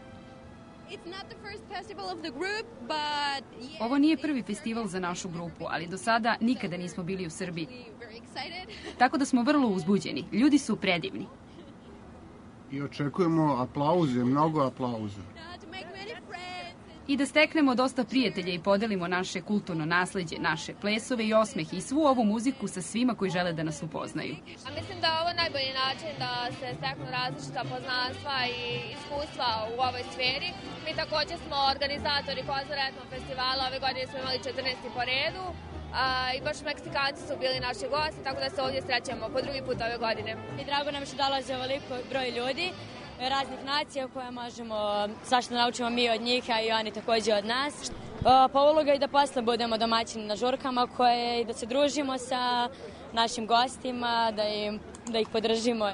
[SPEAKER 17] Ovo nije prvi festival za našu grupu, ali do sada nikada nismo bili u Srbiji. Tako da smo vrlo uzbuđeni. Ljudi su predivni.
[SPEAKER 18] I očekujemo aplauze, mnogo aplauza.
[SPEAKER 17] I da steknemo dosta prijatelja i podelimo naše kulturno nasleđe, naše plesove i osmeh i svu ovu muziku sa svima koji žele da nas upoznaju.
[SPEAKER 19] A mislim da je ovo najbolji način da se steknu različita poznanstva i iskustva u ovoj sferi. Mi također smo organizatori Kozar Etno festivala, ove godine smo imali četrnaesti po redu. A, i baš Meksikanci su bili naši gosti, tako da se ovdje srećemo po drugi put ove godine.
[SPEAKER 20] I drago nam što dolaze ovoliko broj ljudi, raznih nacija koje možemo svašta naučimo mi od njih, a i oni također od nas. A, pa uloga je da posle budemo domaćini na žurkama koje, i da se družimo sa našim gostima, da, im, da ih podržimo.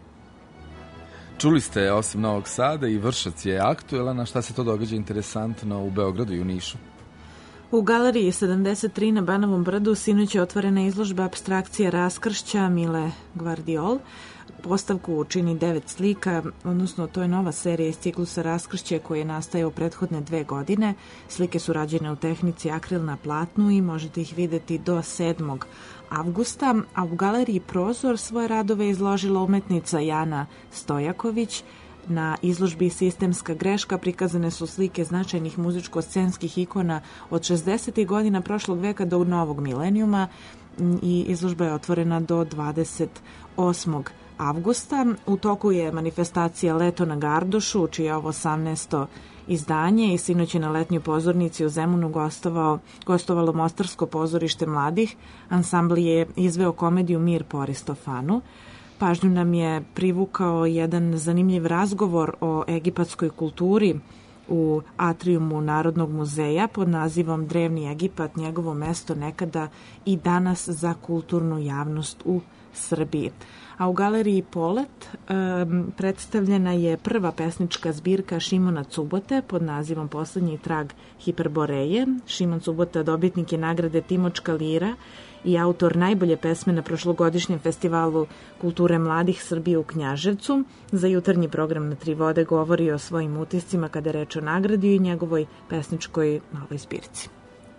[SPEAKER 4] Čuli ste, osim Novog Sada, i Vršac je aktuelan, a šta se to događa interesantno u Beogradu i u Nišu?
[SPEAKER 3] U galeriji sedamdeset tri na Banovom brdu sinoć je otvorena izložba apstrakcija Raskršća Mile Gvardiol. Postavku čini devet slika, odnosno to je nova serija iz ciklusa Raskršće koji je nastajao prethodne dve godine. Slike su rađene u tehnici akril na platnu i možete ih videti do sedmog avgusta, a u galeriji Prozor svoje radove izložila umetnica Jana Stojaković. Na izložbi Sistemska greška prikazane su slike značajnih muzičko-scenskih ikona od šezdesetih godina prošlog veka do novog milenijuma i izložba je otvorena do dvadeset osmog avgusta. U toku je manifestacija Leto na Gardošu, čije je ovo osamnaesto izdanje i sinoć je na letnjoj pozornici u Zemunu gostovao, gostovalo Mostarsko pozorište mladih. Ansambl je izveo komediju Mir po Aristofanu. Pažnju nam je privukao jedan zanimljiv razgovor o egipatskoj kulturi u atrijumu Narodnog muzeja pod nazivom Drevni Egipat, njegovo mesto nekada i danas za kulturnu javnost u Srbiji. A u galeriji Polet um, predstavljena je prva pesnička zbirka Šimona Cubote pod nazivom Poslednji trag Hiperboreje. Šimon Cubota dobitnik je nagrade Timočka lira i autor najbolje pesme na prošlogodišnjem festivalu kulture mladih Srbije u Knjaževcu. Za jutarnji program na Tri vode govori o svojim utiscima kada je reč o nagradi i njegovoj pesničkoj novoj zbirci.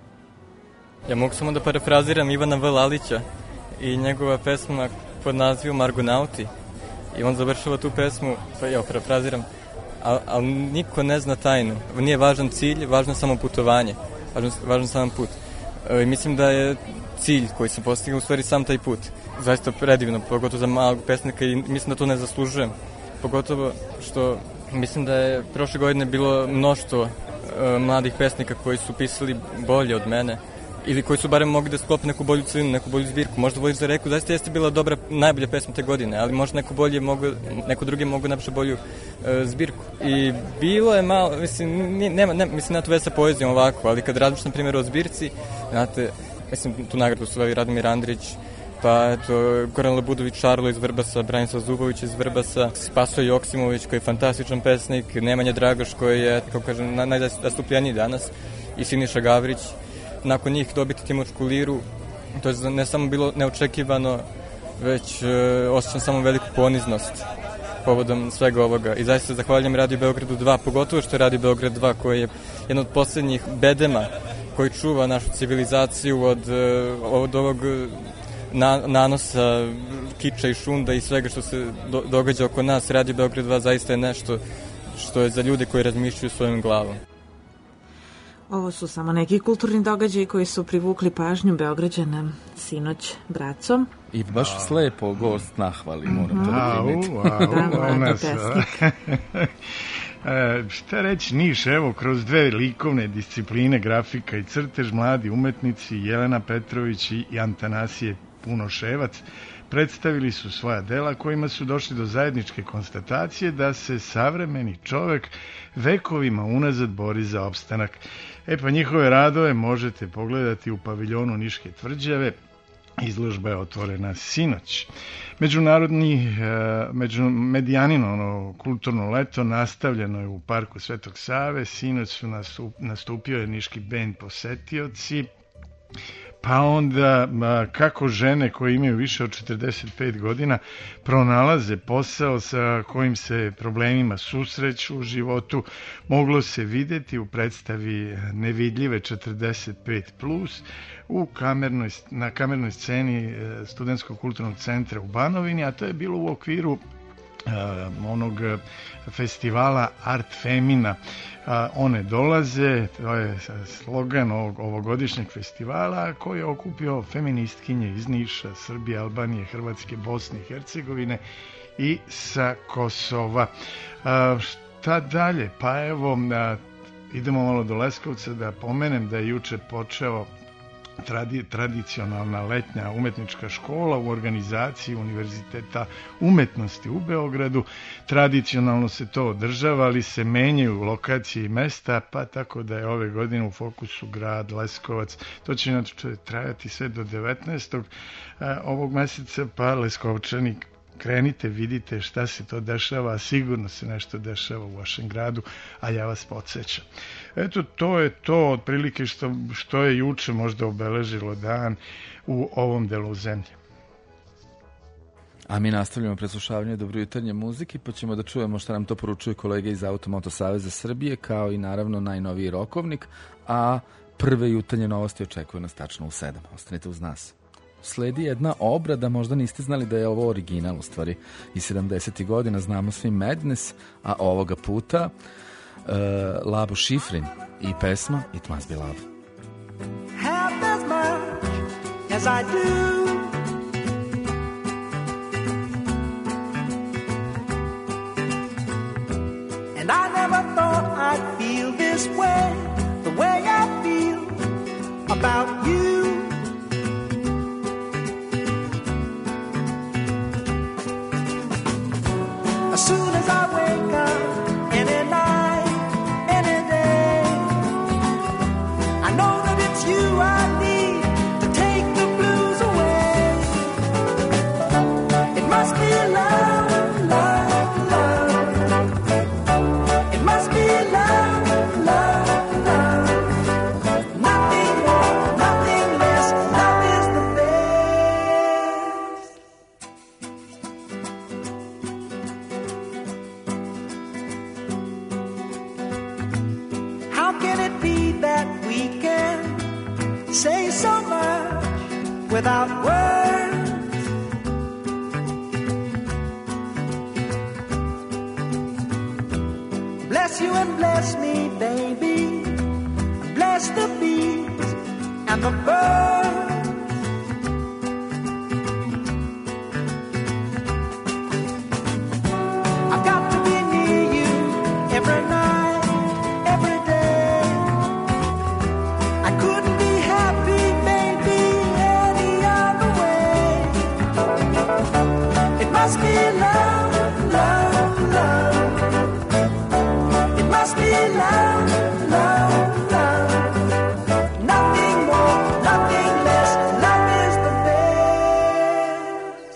[SPEAKER 21] Ja mogu samo da parafraziram Ivana V. Lalića i njegova pesma pod nazivom Argonauti. I on završava tu pesmu, pa ja parafraziram, ali al niko ne zna tajnu. Nije važan cilj, važno samo putovanje, važan, važan sam put. E, mislim da je cilj koji se postigao u stvari sam taj put. Zaista predivno, pogotovo za malog pesnika i mislim da to ne zaslužujem. Pogotovo što mislim da je prošle godine bilo mnoštvo e, mladih pesnika koji su pisali bolje od mene ili koji su barem mogli da sklope neku bolju celinu, neku bolju zbirku. Možda Voliš za reku, zaista jeste bila dobra, najbolja pesma te godine, ali možda neko bolje mogu, neko drugi mogu napiše bolju e, zbirku. I bilo je malo, mislim, nema, nema, mislim, na to veze sa poezijom ovako, ali kad razmišljam, na primjer, o zbirci, znate, mislim, tu nagradu su Radomir Andrić, pa eto, Goran Labudović Šarlo iz Vrbasa, Branislav Zubović iz Vrbasa, Spaso Joksimović koji je fantastičan pesnik, Nemanja Dragoš koji je, kako kažem, najzastupljeniji danas, i Siniša Gavrić. Nakon njih dobiti Timočku liru, to je ne samo bilo neočekivano, već e, osjećam samo veliku poniznost povodom svega ovoga. I zaista zahvaljujem Radio Beogradu dva, pogotovo što je Radio Beograd dva koji je jedan od posljednjih bedema koji čuva našu civilizaciju od, od ovog na, nanosa kiča i šunda i svega što se do, događa oko nas. Radio Beograd dva zaista je nešto što je za ljude koji razmišljaju svojom glavom.
[SPEAKER 3] Ovo su samo neki kulturni događaji koji su privukli pažnju Beograđana sinoć bracom.
[SPEAKER 4] I baš slepo gost nahvali, moram to da primiti.
[SPEAKER 5] Da, mladi pesnik. E, šta reći, Niš, evo, kroz dve likovne discipline, grafika i crtež, mladi umetnici Jelena Petrović i Antanasije Punoševac predstavili su svoja dela kojima su došli do zajedničke konstatacije da se savremeni čovek vekovima unazad bori za opstanak. E pa njihove radove možete pogledati u paviljonu Niške tvrđave. Izložba je otvorena sinoć. Međunarodni, među, medijanino ono, kulturno leto nastavljeno je u parku Svetog Save. Sinoć su nastup, nastupio je niški bend Posetioci. Pa onda kako žene koje imaju više od četrdeset pet godina pronalaze posao sa kojim se problemima susreću u životu, moglo se videti u predstavi Nevidljive četrdeset pet plus u kamernoj, na kamernoj sceni Studentskog kulturnog centra u Banovini, a to je bilo u okviru onog festivala Art Femina. One dolaze, to je slogan ovog, ovogodišnjeg festivala koji je okupio feministkinje iz Niša, Srbije, Albanije, Hrvatske, Bosne i Hercegovine i sa Kosova. Šta dalje? Pa evo, idemo malo do Leskovca da pomenem da je juče počeo Tradi, tradicionalna letnja umetnička škola u organizaciji Univerziteta umetnosti u Beogradu. Tradicionalno se to održava, ali se menjaju lokacije i mesta, pa tako da je ove godine u fokusu grad Leskovac. To će inače trajati sve do devetnaestog ovog meseca, pa Leskovčani, krenite, vidite šta se to dešava, sigurno se nešto dešava u vašem gradu, a ja vas podsjećam. Eto, to je to otprilike što, što je juče možda obeležilo dan u ovom delu zemlje.
[SPEAKER 4] A mi nastavljamo preslušavanje dobrojutarnje muzike, pa ćemo da čujemo šta nam to poručuju kolege iz Automoto Saveza Srbije, kao i naravno najnoviji rokovnik, a prve jutarnje novosti očekuju nas tačno u sedam. Ostanite uz nas. Sledi jedna obrada, možda niste znali da je ovo original, u stvari iz sedamdesetih godina, znamo svi Madness, a ovoga puta uh, Labo Schifrin i pesma It Must Be Love.
[SPEAKER 22] Half as much as I do, and I never thought I'd feel this way, the way I feel about you. As soon as I wake up, any night, any day, I know that it's you I need to take the blues away. without words. Bless you and bless me, baby. Bless the bees and the birds. I've got to be near you every night, every day. I couldn't be happy, baby, any other way. It must be love, love, love. It must be love, love, love. Nothing more, nothing less. Love is the best.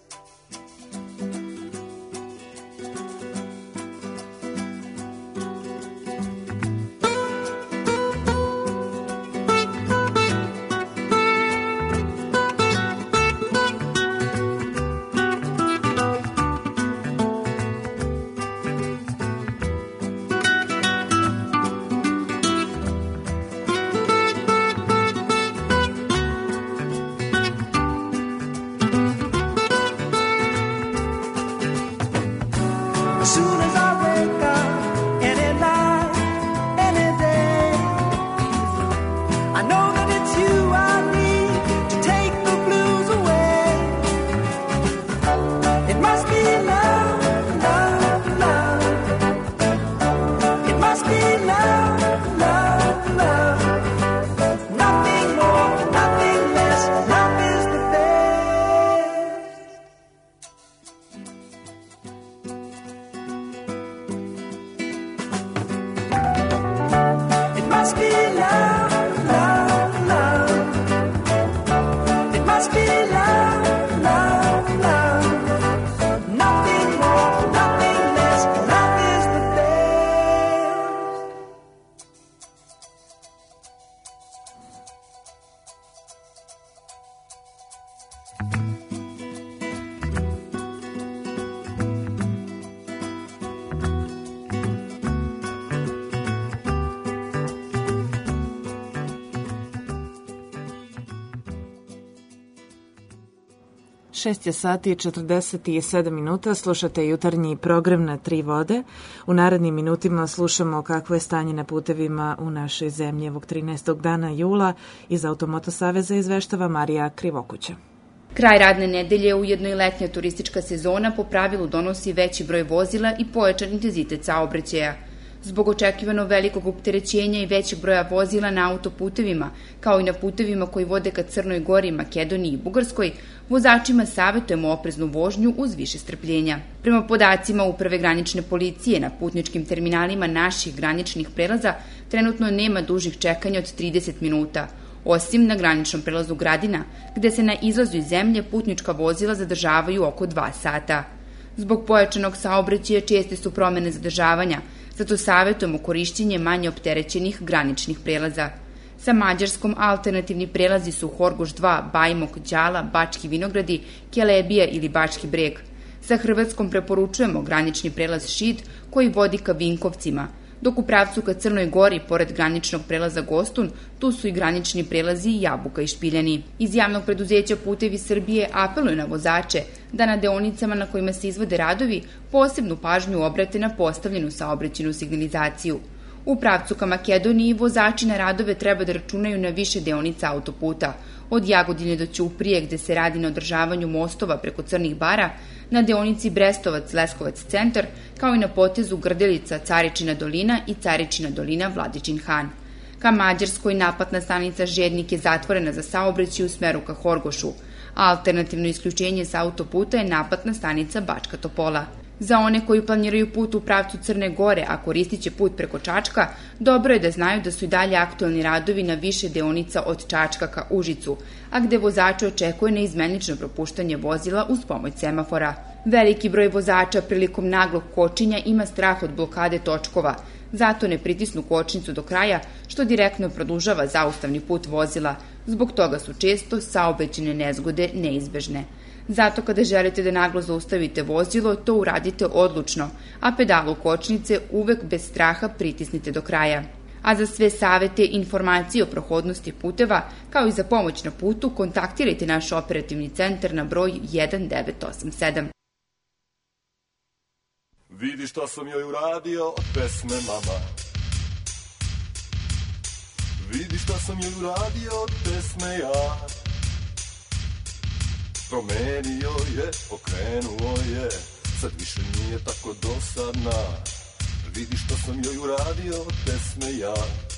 [SPEAKER 22] As soon as I wake up, any night, any day, I know that it's you I need to take the blues away. It must be love, love, love. It must be love, love, love. Nothing more, nothing less. Love is the best. It must be love, love, love. It must be love, love, love. Nothing more, nothing less. Love is the best.
[SPEAKER 3] Šest je sati i četrdeset sedam minuta, slušate jutarnji program na Tri vode. U narednim minutima slušamo kakvo je stanje na putevima u našoj zemlji ovog trinaestog dana jula. Iz Automoto saveza izveštava Marija Krivokuća.
[SPEAKER 6] Kraj radne nedelje, ujedno i letnja turistička sezona, po pravilu donosi veći broj vozila i pojačan intenzitet saobraćaja. Zbog očekivano velikog opterećenja i većeg broja vozila na autoputevima, kao i na putevima koji vode ka Crnoj Gori, Makedoniji i Bugarskoj, vozačima savjetujemo opreznu vožnju uz više strpljenja. Prema podacima Uprave granične policije, na putničkim terminalima naših graničnih prelaza trenutno nema dužih čekanja od trideset minuta, osim na graničnom prelazu Gradina, gde se na izlazu iz zemlje putnička vozila zadržavaju oko dva sata. Zbog pojačanog saobraćaja česte su promene zadržavanja, zato savjetujemo korišćenje manje opterećenih graničnih prelaza. Sa Mađarskom alternativni prelazi su Horgoš dva, Bajmok, Đala, Bački Vinogradi, Kelebija ili Bački Breg. Sa Hrvatskom preporučujemo granični prelaz Šid koji vodi ka Vinkovcima, dok u pravcu ka Crnoj Gori, pored graničnog prelaza Gostun, tu su i granični prelazi Jabuka i Špiljani. Iz javnog preduzeća Putevi Srbije apeluje na vozače da na deonicama na kojima se izvode radovi posebnu pažnju obrate na postavljenu saobraćajnu signalizaciju. U pravcu ka Makedoniji vozači na radove treba da računaju na više deonica autoputa, od Jagodine do Ćuprije gde se radi na održavanju mostova preko Crnih bara, na deonici Brestovac-Leskovac centar, kao i na potezu Grdelica, Caričina dolina i Caričina dolina Vladičin Han. Ka Mađarskoj naplatna stanica Žednik je zatvorena za saobraćaj u smeru ka Horgošu, a alternativno isključenje sa autoputa je naplatna stanica Bačka Topola. Za one koji planiraju put u pravcu Crne Gore, a koristit će put preko Čačka, dobro je da znaju da su i dalje aktualni radovi na više deonica od Čačka ka Užicu, a gde vozače očekuje neizmenično propuštanje vozila uz pomoć semafora. Veliki broj vozača prilikom naglog kočenja ima strah od blokade točkova, zato ne pritisnu kočnicu do kraja, što direktno produžava zaustavni put vozila. Zbog toga su često saobraćajne nezgode neizbežne. Zato kada želite da naglo zaustavite vozilo, to uradite odlučno, a pedalu kočnice uvek bez straha pritisnite do kraja. A za sve savete i informacije o prohodnosti puteva, kao i za pomoć na putu, kontaktirajte naš operativni centar na broj jedan devet osam sedam.
[SPEAKER 7] Vidi šta sam joj uradio od pesme mama. Vidi šta sam joj uradio od pesme ja. Promenio je, okrenuo je, sad više nije tako dosadna. Vidi šta sam joj uradio od pesme ja.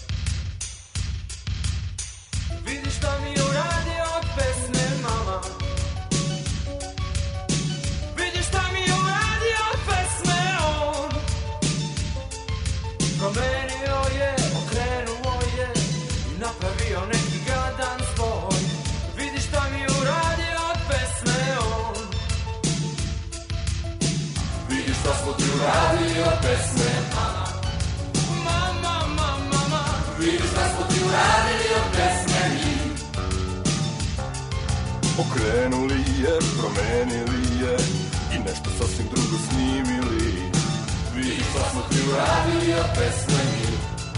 [SPEAKER 22] Vidi šta mi je uradio od pesme mama. Vidi šta mi je uradio od pesme on. Promenio je, okrenuo je i napravio neki gadan svoj. Vidi šta mi je uradio od pesme on.
[SPEAKER 7] Vidi šta smo ti uradili od pesme mama.
[SPEAKER 22] Mama, mama, mama.
[SPEAKER 7] Vidi šta smo ti uradili od pesme mi. Okrenuli je, promenili je i nešto sasvim drugo snimili. Vidi šta smo ti uradili od pesme mi.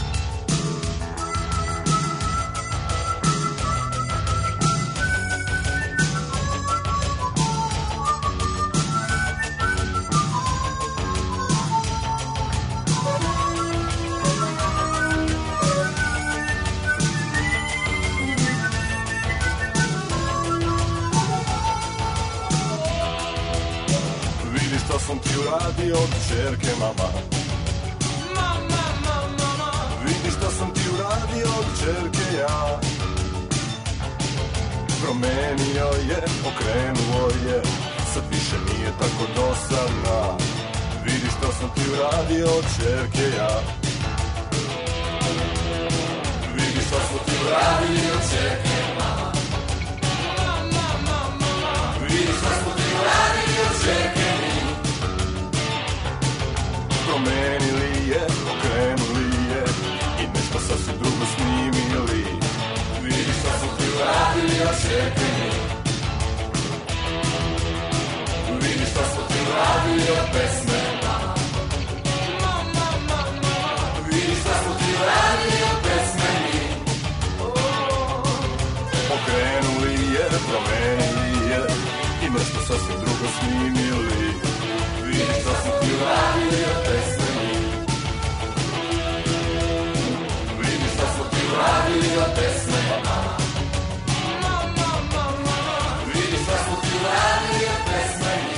[SPEAKER 7] Sam ti uradio od čerke mama.
[SPEAKER 22] Mama, mama, mama.
[SPEAKER 7] Vidi šta sam ti uradio od čerke ja. Promenio je, okrenuo je, sad više nije tako dosadna. Vidi šta sam ti uradio od čerke ja. Vidi šta smo ti uradili od čerke mama.
[SPEAKER 22] Mama, mama, mama.
[SPEAKER 7] Vidi šta smo ti uradili od čerke mi. Promenili je, okrenuli je i nešto sasvim drugo snimili. Vidi šta smo ti uradili od čerke mi. Vidi šta smo ti uradili od pesme mama.
[SPEAKER 22] Mama, mama, mama.
[SPEAKER 7] Vidi šta smo ti uradili od pesme mi. Okrenuli je, promenili je i nešto sasvim drugo snimili. Vidi šta smo ti uradili od pesme mi. Vidi šta smo ti uradili od pesme mama.
[SPEAKER 22] Mama, mama, mama.
[SPEAKER 7] Vidi šta smo ti uradili od pesme mi.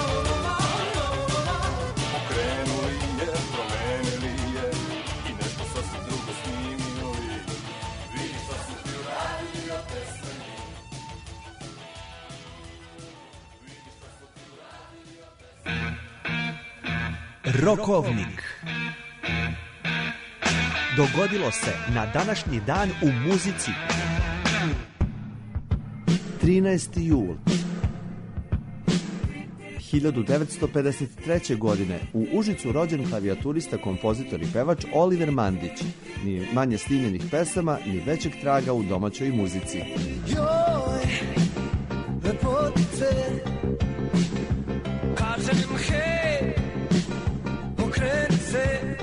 [SPEAKER 7] Okrenuli je, promenili je i nešto sasvim drugo snimili. Vidi šta smo ti uradili od pesme mi. Vidi šta smo ti uradili od pesme mi.
[SPEAKER 8] Rokovnik. Dogodilo se na današnji dan u muzici. trinaesti jul hiljadu devetsto pedeset treće. godine u Užicu rođen klavijaturista, kompozitor i pevač Oliver Mandić. Ni manje snimljenih pesama, ni većeg traga u domaćoj muzici.
[SPEAKER 22] Joj, lepotice, kažem hej, okreni se.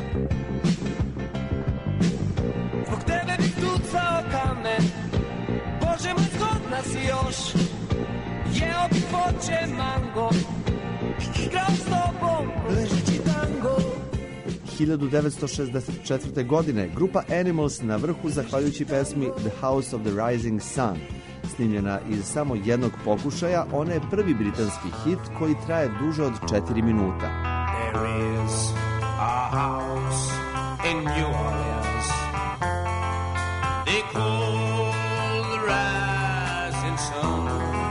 [SPEAKER 22] Zbog tebe bih tucao kamen, Bože moj zgodna si još. Jeo bih voće mango, igrao s tobom ležeći tango.
[SPEAKER 8] hiljadu devetsto šezdeset četvrte. godine grupa Animals na vrhu zahvaljujući pesmi The House of the Rising Sun. Snimljena iz samo jednog pokušaja, ona je prvi britanski hit koji traje duže od četiri minuta.
[SPEAKER 22] There is a house in New Orleans they call the rising sun,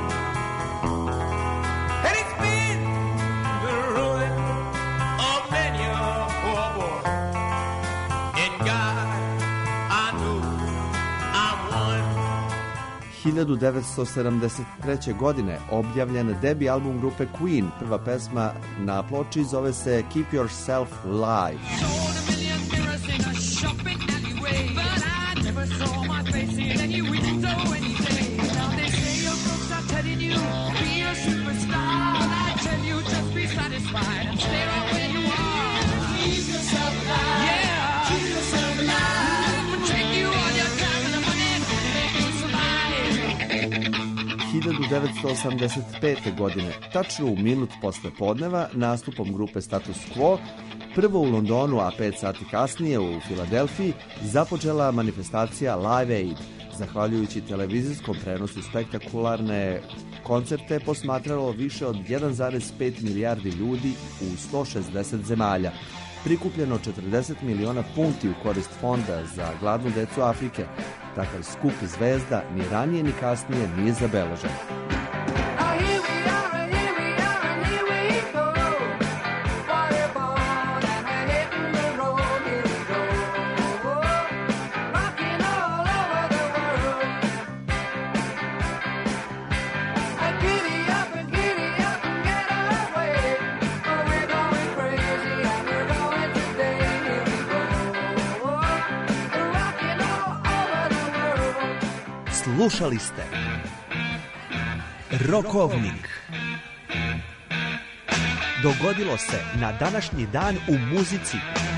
[SPEAKER 22] and it's been the ruin of many a poor boy. In God I know I'm one.
[SPEAKER 8] hiljadu devetsto sedamdeset treće. godine objavljen debi album grupe Queen. Prva pesma na ploči zove se Keep Yourself Live.
[SPEAKER 22] Yeah, keep yourself alive.
[SPEAKER 8] hiljadu devetsto osamdeset pete. godine, tačno u minut posle podneva, nastupom grupe Status Quo, prvo u Londonu, a pet sati kasnije u Filadelfiji, započela manifestacija Live Aid. Zahvaljujući televizijskom prenosu spektakularne koncerte posmatralo više od jedan zarez pet milijardi ljudi u sto šezdeset zemalja. Prikupljeno četrdeset miliona funti u korist fonda za gladnu decu Afrike. Takav skup zvezda ni ranije ni kasnije nije zabeležen.
[SPEAKER 9] Slušali ste Rokovnik. Dogodilo se na današnji dan u muzici.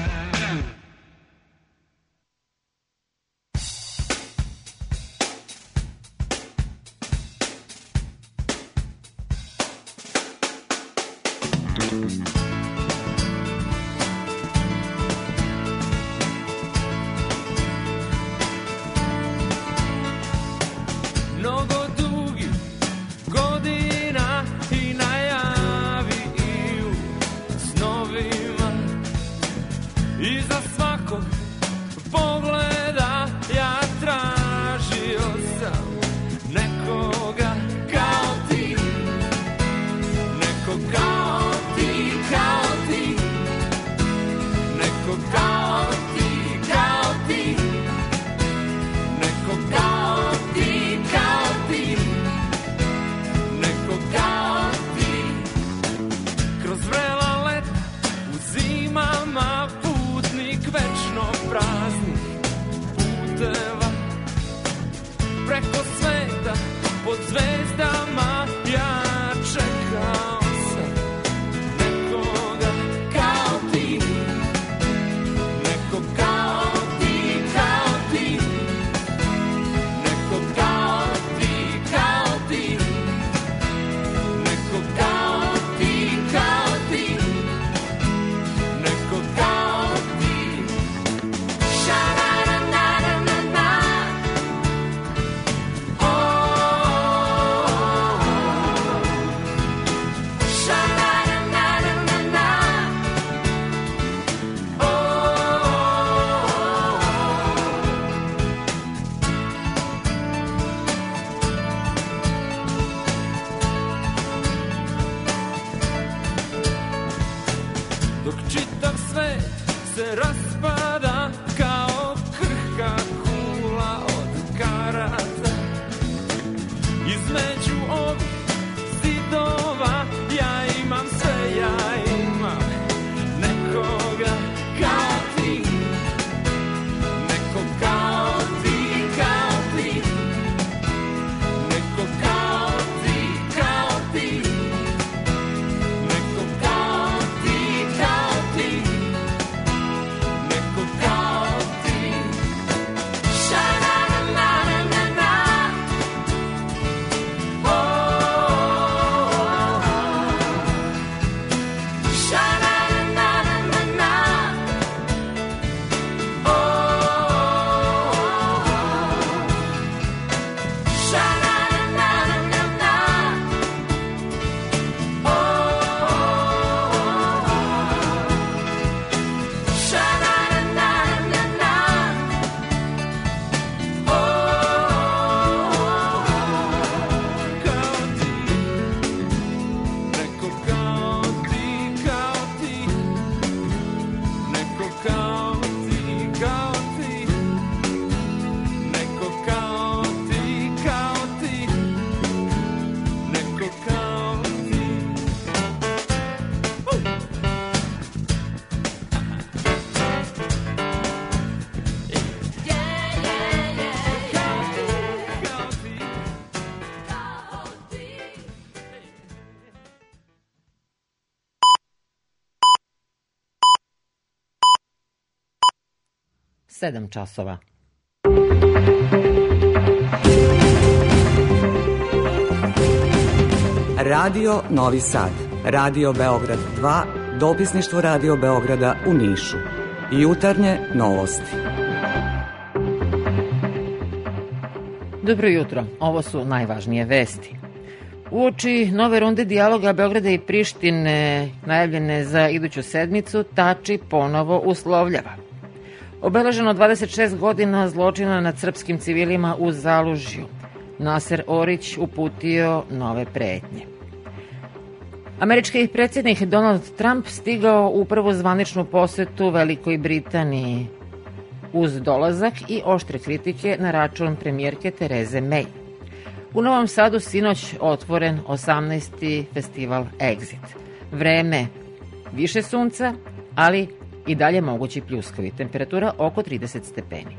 [SPEAKER 2] sedam časova.
[SPEAKER 1] Radio Novi Sad, Radio Beograd dva, dopisništvo Radio Beograda u Nišu. Jutarnje novosti.
[SPEAKER 2] Dobro jutro, ovo su najvažnije vesti. Uoči nove runde dijaloga Beograda i Prištine, najavljene za iduću sedmicu, Tači ponovo uslovljava. Obeleženo dvadeset šest godina zločina nad srpskim civilima u Zalužju. Naser Orić uputio nove pretnje. Američki predsjednik Donald Trump stigao u prvu zvaničnu posetu Velikoj Britaniji uz dolazak i oštre kritike na račun premijerke Tereze May. U Novom Sadu sinoć otvoren osamnaesti festival Exit. Vreme više sunca, ali i dalje mogući pljuskovi. Temperatura oko trideset stepeni.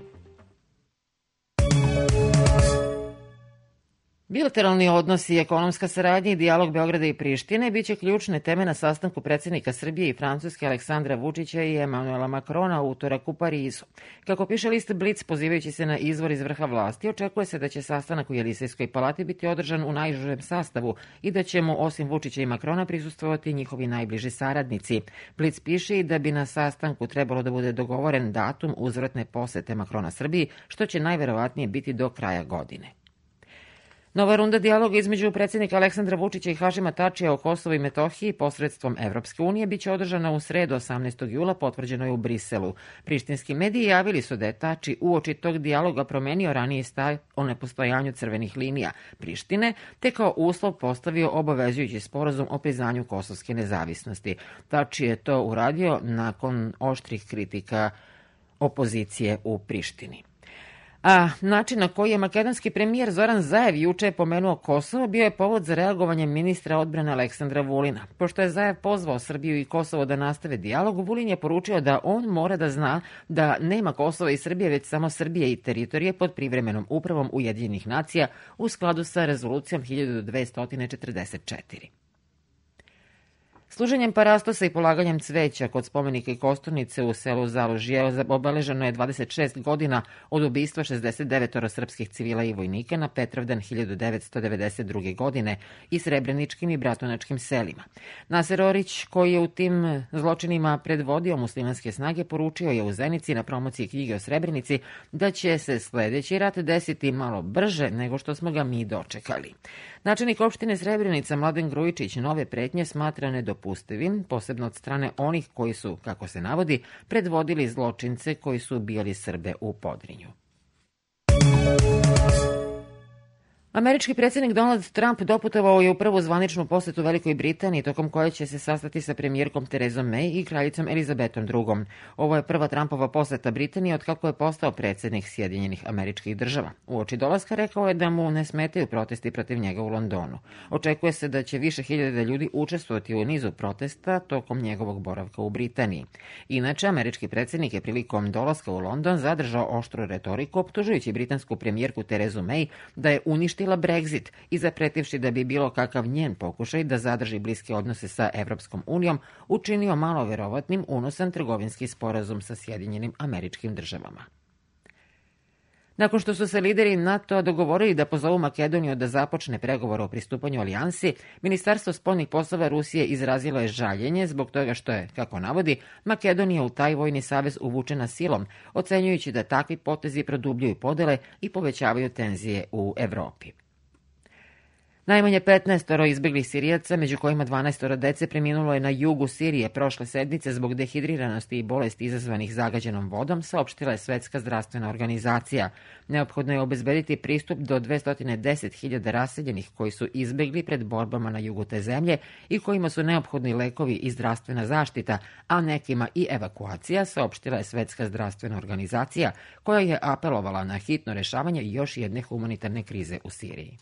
[SPEAKER 2] Bilateralni odnosi i ekonomska saradnja i dijalog Beograda i Prištine biće ključne teme na sastanku predsjednika Srbije i Francuske Aleksandra Vučića i Emanuela Makrona u utorak u Parizu. Kako piše list Blic, pozivajući se na izvor iz vrha vlasti, očekuje se da će sastanak u Jelisejskoj palati biti održan u najužem sastavu i da će mu osim Vučića i Makrona prisustvovati njihovi najbliži saradnici. Blic piše i da bi na sastanku trebalo da bude dogovoren datum uzvratne posete Makrona Srbiji, što će najverovatnije biti do kraja godine. Nova runda dijaloga između predsjednika Aleksandra Vučića i Hašima Tačija o Kosovu i Metohiji posredstvom Evropske unije biće održana u sredu osamnaestog jula, potvrđeno je u Briselu. Prištinski mediji javili su da je Tači uoči tog dijaloga promenio raniji stav o nepostojanju crvenih linija Prištine, te kao uslov postavio obavezujući sporazum o priznanju kosovske nezavisnosti. Tači je to uradio nakon oštrih kritika opozicije u Prištini. A način na koji je makedonski premijer Zoran Zaev juče pomenuo Kosovo bio je povod za reagovanje ministra odbrane Aleksandra Vulina. Pošto je Zaev pozvao Srbiju i Kosovo da nastave dijalog, Vulin je poručio da on mora da zna da nema Kosova i Srbije, već samo Srbije i teritorije pod privremenom upravom Ujedinjenih nacija u skladu sa rezolucijom hiljadu dvesta četrdeset četiri. Služenjem parastosa i polaganjem cveća kod spomenika i kosturnice u selu Zalužje obeleženo je dvadeset šest godina od ubistva šezdeset devet srpskih civila i vojnika na Petrovdan hiljadu devetsto devedeset druge. godine i Srebreničkim i Bratunačkim selima. Naser Orić, koji je u tim zločinima predvodio muslimanske snage, poručio je u Zenici na promociji knjige o Srebrenici da će se sledeći rat desiti malo brže nego što smo ga mi dočekali. Načelnik opštine Srebrenica Mladen Grujičić nove pretnje smatra nedopustivim, posebno od strane onih koji su, kako se navodi, predvodili zločince koji su ubijali Srbe u Podrinju. Američki predsjednik Donald Trump doputovao je u prvu zvaničnu posetu Velikoj Britaniji, tokom koje će se sastati sa premijerkom Terezom May i kraljicom Elizabetom drugom. Ovo je prva Trumpova poseta Britanije od kako je postao predsjednik Sjedinjenih Američkih Država. Uoči dolaska rekao je da mu ne smetaju protesti protiv njega u Londonu. Očekuje se da će više hiljada ljudi učestvovati u nizu protesta tokom njegovog boravka u Britaniji. Inače, američki predsjednik je prilikom dolaska u London zadržao oštru retoriku, optužujući britansku premijerku Terezu May da je uništila Brexit i zapretivši da bi bilo kakav njen pokušaj da zadrži bliske odnose sa Evropskom unijom učinio malo verovatnim unosan trgovinski sporazum sa Sjedinjenim Američkim Državama. Nakon što su se lideri NATO dogovorili da pozovu Makedoniju da započne pregovore o pristupanju alijansi, Ministarstvo spoljnih poslova Rusije izrazilo je žaljenje zbog toga što je, kako navodi, Makedonija u taj vojni savez uvučena silom, ocenjujući da takvi potezi produbljuju podele i povećavaju tenzije u Evropi. Najmanje petnaest izbeglih Sirijaca, među kojima dvanaest dece, preminulo je na jugu Sirije prošle sedmice zbog dehidriranosti i bolesti izazvanih zagađenom vodom, saopštila je Svetska zdravstvena organizacija. Neophodno je obezbediti pristup do dvesta deset hiljada raseljenih koji su izbegli pred borbama na jugu te zemlje i kojima su neophodni lekovi i zdravstvena zaštita, a nekima i evakuacija, saopštila je Svetska zdravstvena organizacija, koja je apelovala na hitno rešavanje još jedne humanitarne krize u Siriji.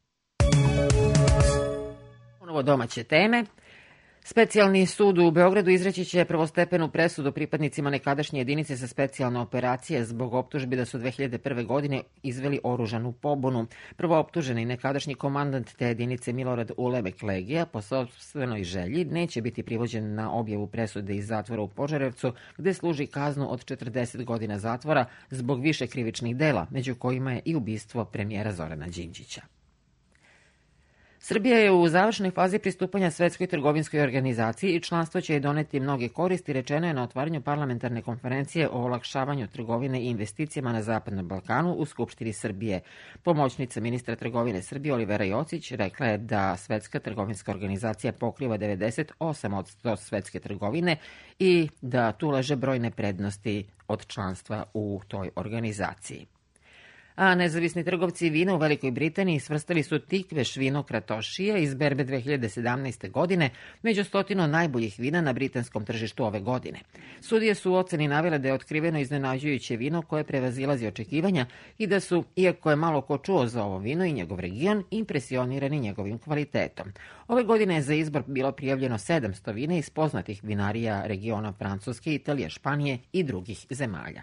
[SPEAKER 2] Ponovo domaće teme. Specijalni sud u Beogradu izreći će prvostepenu presudu pripadnicima nekadašnje jedinice za specijalne operacije zbog optužbi da su dve hiljade prve. godine izveli oružanu pobunu. Prvooptuženi nekadašnji komandant te jedinice Milorad Ulebek Legija po sopstvenoj želji neće biti privođen na objavu presude iz zatvora u Požarevcu, gde služi kaznu od četrdeset godina zatvora zbog više krivičnih dela, među kojima je i ubistvo premijera Zorana Đinđića. Srbija je u završnoj fazi pristupanja Svetskoj trgovinskoj organizaciji i članstvo će je doneti mnoge koristi, rečeno je na otvaranju parlamentarne konferencije o olakšavanju trgovine i investicijama na Zapadnom Balkanu u Skupštini Srbije. Pomoćnica ministra trgovine Srbije Olivera Jocić rekla je da Svetska trgovinska organizacija pokriva devedeset osam posto svetske trgovine i da tu leže brojne prednosti od članstva u toj organizaciji. A nezavisni trgovci vina u Velikoj Britaniji svrstali su Tikveš vino Kratošije iz berbe dve hiljade sedamnaeste. godine među stotinu najboljih vina na britanskom tržištu ove godine. Sudije su u oceni navele da je otkriveno iznenađujuće vino koje prevazilazi očekivanja i da su, iako je malo ko čuo za ovo vino i njegov region, impresionirani njegovim kvalitetom. Ove godine je za izbor bilo prijavljeno sedamsto vina iz poznatih vinarija regiona Francuske, Italije, Španije i drugih zemalja.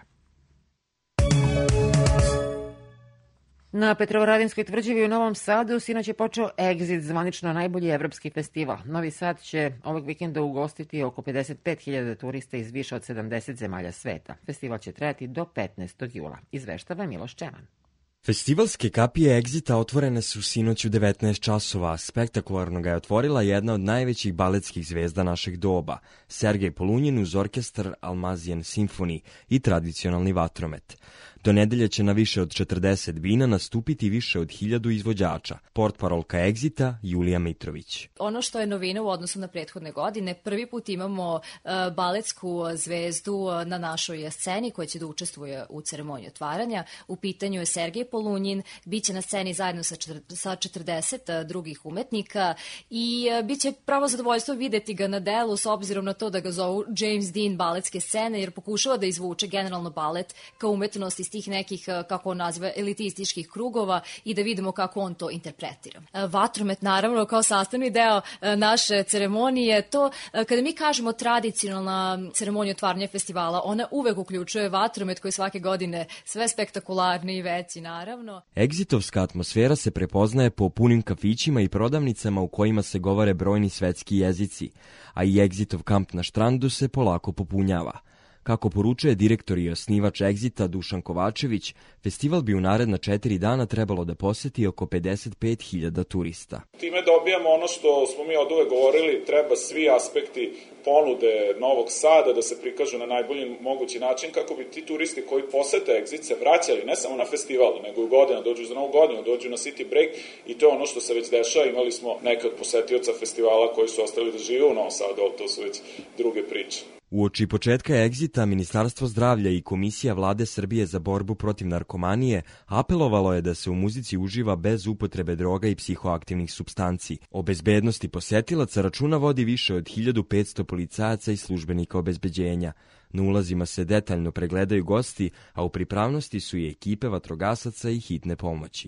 [SPEAKER 2] Na Petrovaradinskoj tvrđavi u Novom Sadu sinoć je počeo Exit, zvanično najbolji evropski festival. Novi Sad će ovog vikenda ugostiti oko pedeset pet hiljada turista iz više od sedamdeset zemalja sveta. Festival će trajati do petnaestog jula. Izveštava Miloš Čeman.
[SPEAKER 10] Festivalske kapije Exita otvorene su sinoć u devetnaest časova. Spektakularno ga je otvorila jedna od najvećih baletskih zvezda našeg doba, Sergej Polunjin uz orkestar Almazian Symphony i tradicionalni vatromet. Do nedelje će na više od četrdeset bina nastupiti više od hiljadu izvođača. Portparolka Exita Julija Mitrović.
[SPEAKER 11] Ono što je novina u odnosu na prethodne godine, prvi put imamo uh, baletsku zvezdu na našoj sceni koja će da učestvuje u ceremoniji otvaranja. U pitanju je Sergej Polunjin, bit će na sceni zajedno sa, četir, sa četrdeset drugih umetnika i uh, bit će pravo zadovoljstvo videti ga na delu s obzirom na to da ga zovu James Dean baletske scene, jer pokušava da izvuče generalno balet kao umetnost iz tih nekih, kako on naziva, elitističkih krugova i da vidimo kako on to interpretira. Vatromet, naravno, kao sastavni deo naše ceremonije, to kada mi kažemo tradicionalna ceremonija otvaranja festivala, ona uvek uključuje vatromet koji svake godine sve spektakularni i veći, naravno.
[SPEAKER 10] Exitovska atmosfera se prepoznaje po punim kafićima i prodavnicama u kojima se govore brojni svetski jezici, a i Exitov kamp na Štrandu se polako popunjava. Kako poručuje direktor i osnivač Exita Dušan Kovačević, festival bi u naredna četiri dana trebalo da poseti oko pedeset pet hiljada turista.
[SPEAKER 23] Time dobijamo ono što smo mi od uvek govorili, treba svi aspekti ponude Novog Sada da se prikažu na najbolji mogući način kako bi ti turisti koji posete Exit se vraćali ne samo na festival, nego i u godinu, dođu za novu godinu, dođu na City Break i to je ono što se već dešava. Imali smo nekad posetioca festivala koji su ostali da žive u Novom Sadu, ali to su već druge priče.
[SPEAKER 10] Uoči početka Exita, Ministarstvo zdravlja i Komisija Vlade Srbije za borbu protiv narkomanije apelovalo je da se u muzici uživa bez upotrebe droga i psihoaktivnih supstanci. O bezbednosti posetilaca računa vodi više od hiljadu petsto policajaca i službenika obezbeđenja. Na ulazima se detaljno pregledaju gosti, a u pripravnosti su i ekipe vatrogasaca i hitne pomoći.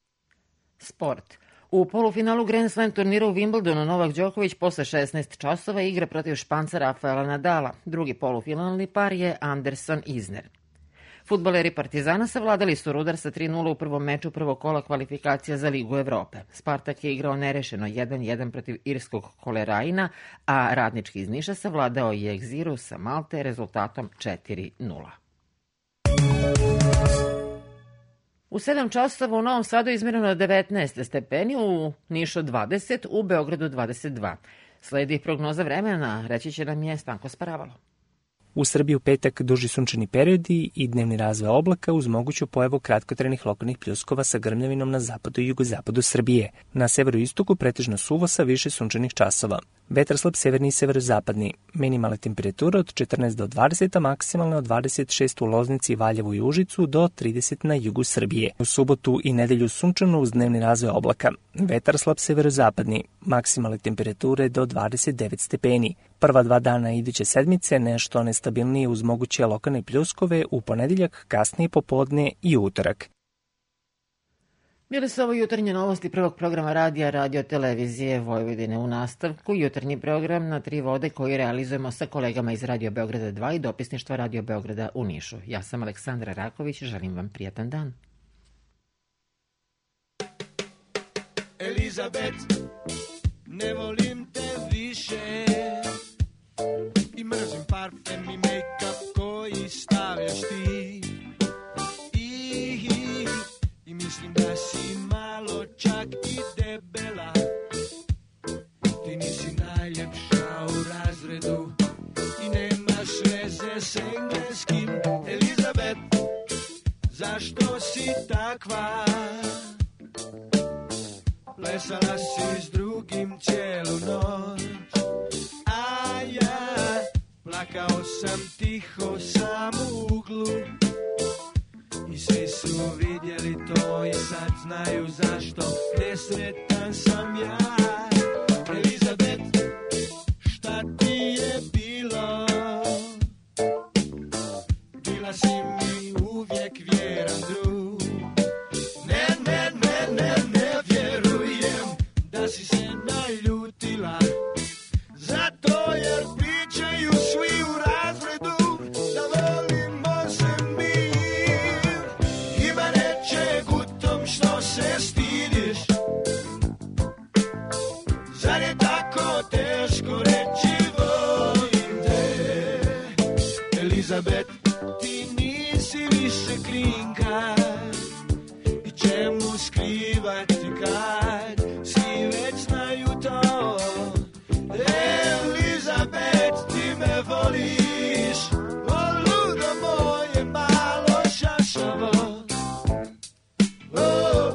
[SPEAKER 2] Sport. U polufinalu Grand Slam turnira u Wimbledonu Novak Đoković posle šesnaest časova igra protiv Španca Rafaela Nadala. Drugi polufinalni par je Anderson-Isner. Fudbaleri Partizana savladali su Rudar sa tri nula u prvom meču prvog kola kvalifikacija za Ligu Evrope. Spartak je igrao nerešeno jedan jedan protiv irskog Kolerajina, a Radnički iz Niša savladao je Egziru sa Malte rezultatom četiri nula. U sedam časova u Novom Sadu izmjereno devetnaest stepeni, u Nišu dvadeset, u Beogradu dvadeset dva. Sledi prognoza vremena, reći će nam je Stanko Sparavalo.
[SPEAKER 15] U Srbiji u petak duži sunčani periodi i dnevni razvoj oblaka uz moguću pojavu kratkotrajnih lokalnih pljuskova sa grmljavinom na zapadu i jugozapadu Srbije. Na severu i istoku pretežno suvo sa više sunčanih časova. Vetar slab severni i severozapadni. Minimalna temperatura od četrnaest do dvadeset, a maksimalna od dvadeset šest u Loznici, Valjevu i Užicu do trideset na jugu Srbije. U subotu i nedelju sunčano uz dnevni razvoj oblaka. Vetar slab severozapadni. Maksimalne temperature do dvadeset devet stepeni. Prva dva dana iduće sedmice nešto nestabilnije uz moguće lokalne pljuskove u ponedeljak, kasnije popodne i utorak.
[SPEAKER 2] Bili su ovo jutarnje novosti prvog programa radija Radio Televizije Vojvodine. U nastavku jutarnji program na tri vode koji realizujemo sa kolegama iz Radio Beograda dva i dopisništva Radio Beograda u Nišu. Ja sam Aleksandra Raković, želim vam prijatan dan.
[SPEAKER 22] Elizabet, ne volim te više i mrzim parfem i make-up koji stavljaš ti i, i, i mislim da si malo čak i debela. takva. Plesala si s drugim cijelu noć, a ja plakao sam tiho sam u uglu. I svi su vidjeli to i sad znaju zašto nesretan sam ja. Elizabet, šta ti je bilo? Bila si mi uvijek vjeran drug. Ne, ne, ne, ne, ne vjerujem da si se naljutila, zato jer pričaju svi u razredu da volimo se mi. Ima nečeg u tom što se stidiš, zar je tako teško reći volim te? Elizabet, ti nisi više klinka, i čemu skrivati kad svi već znaju to. Elizabet, ti me voliš, o ludo moje malo šašavo. Oh.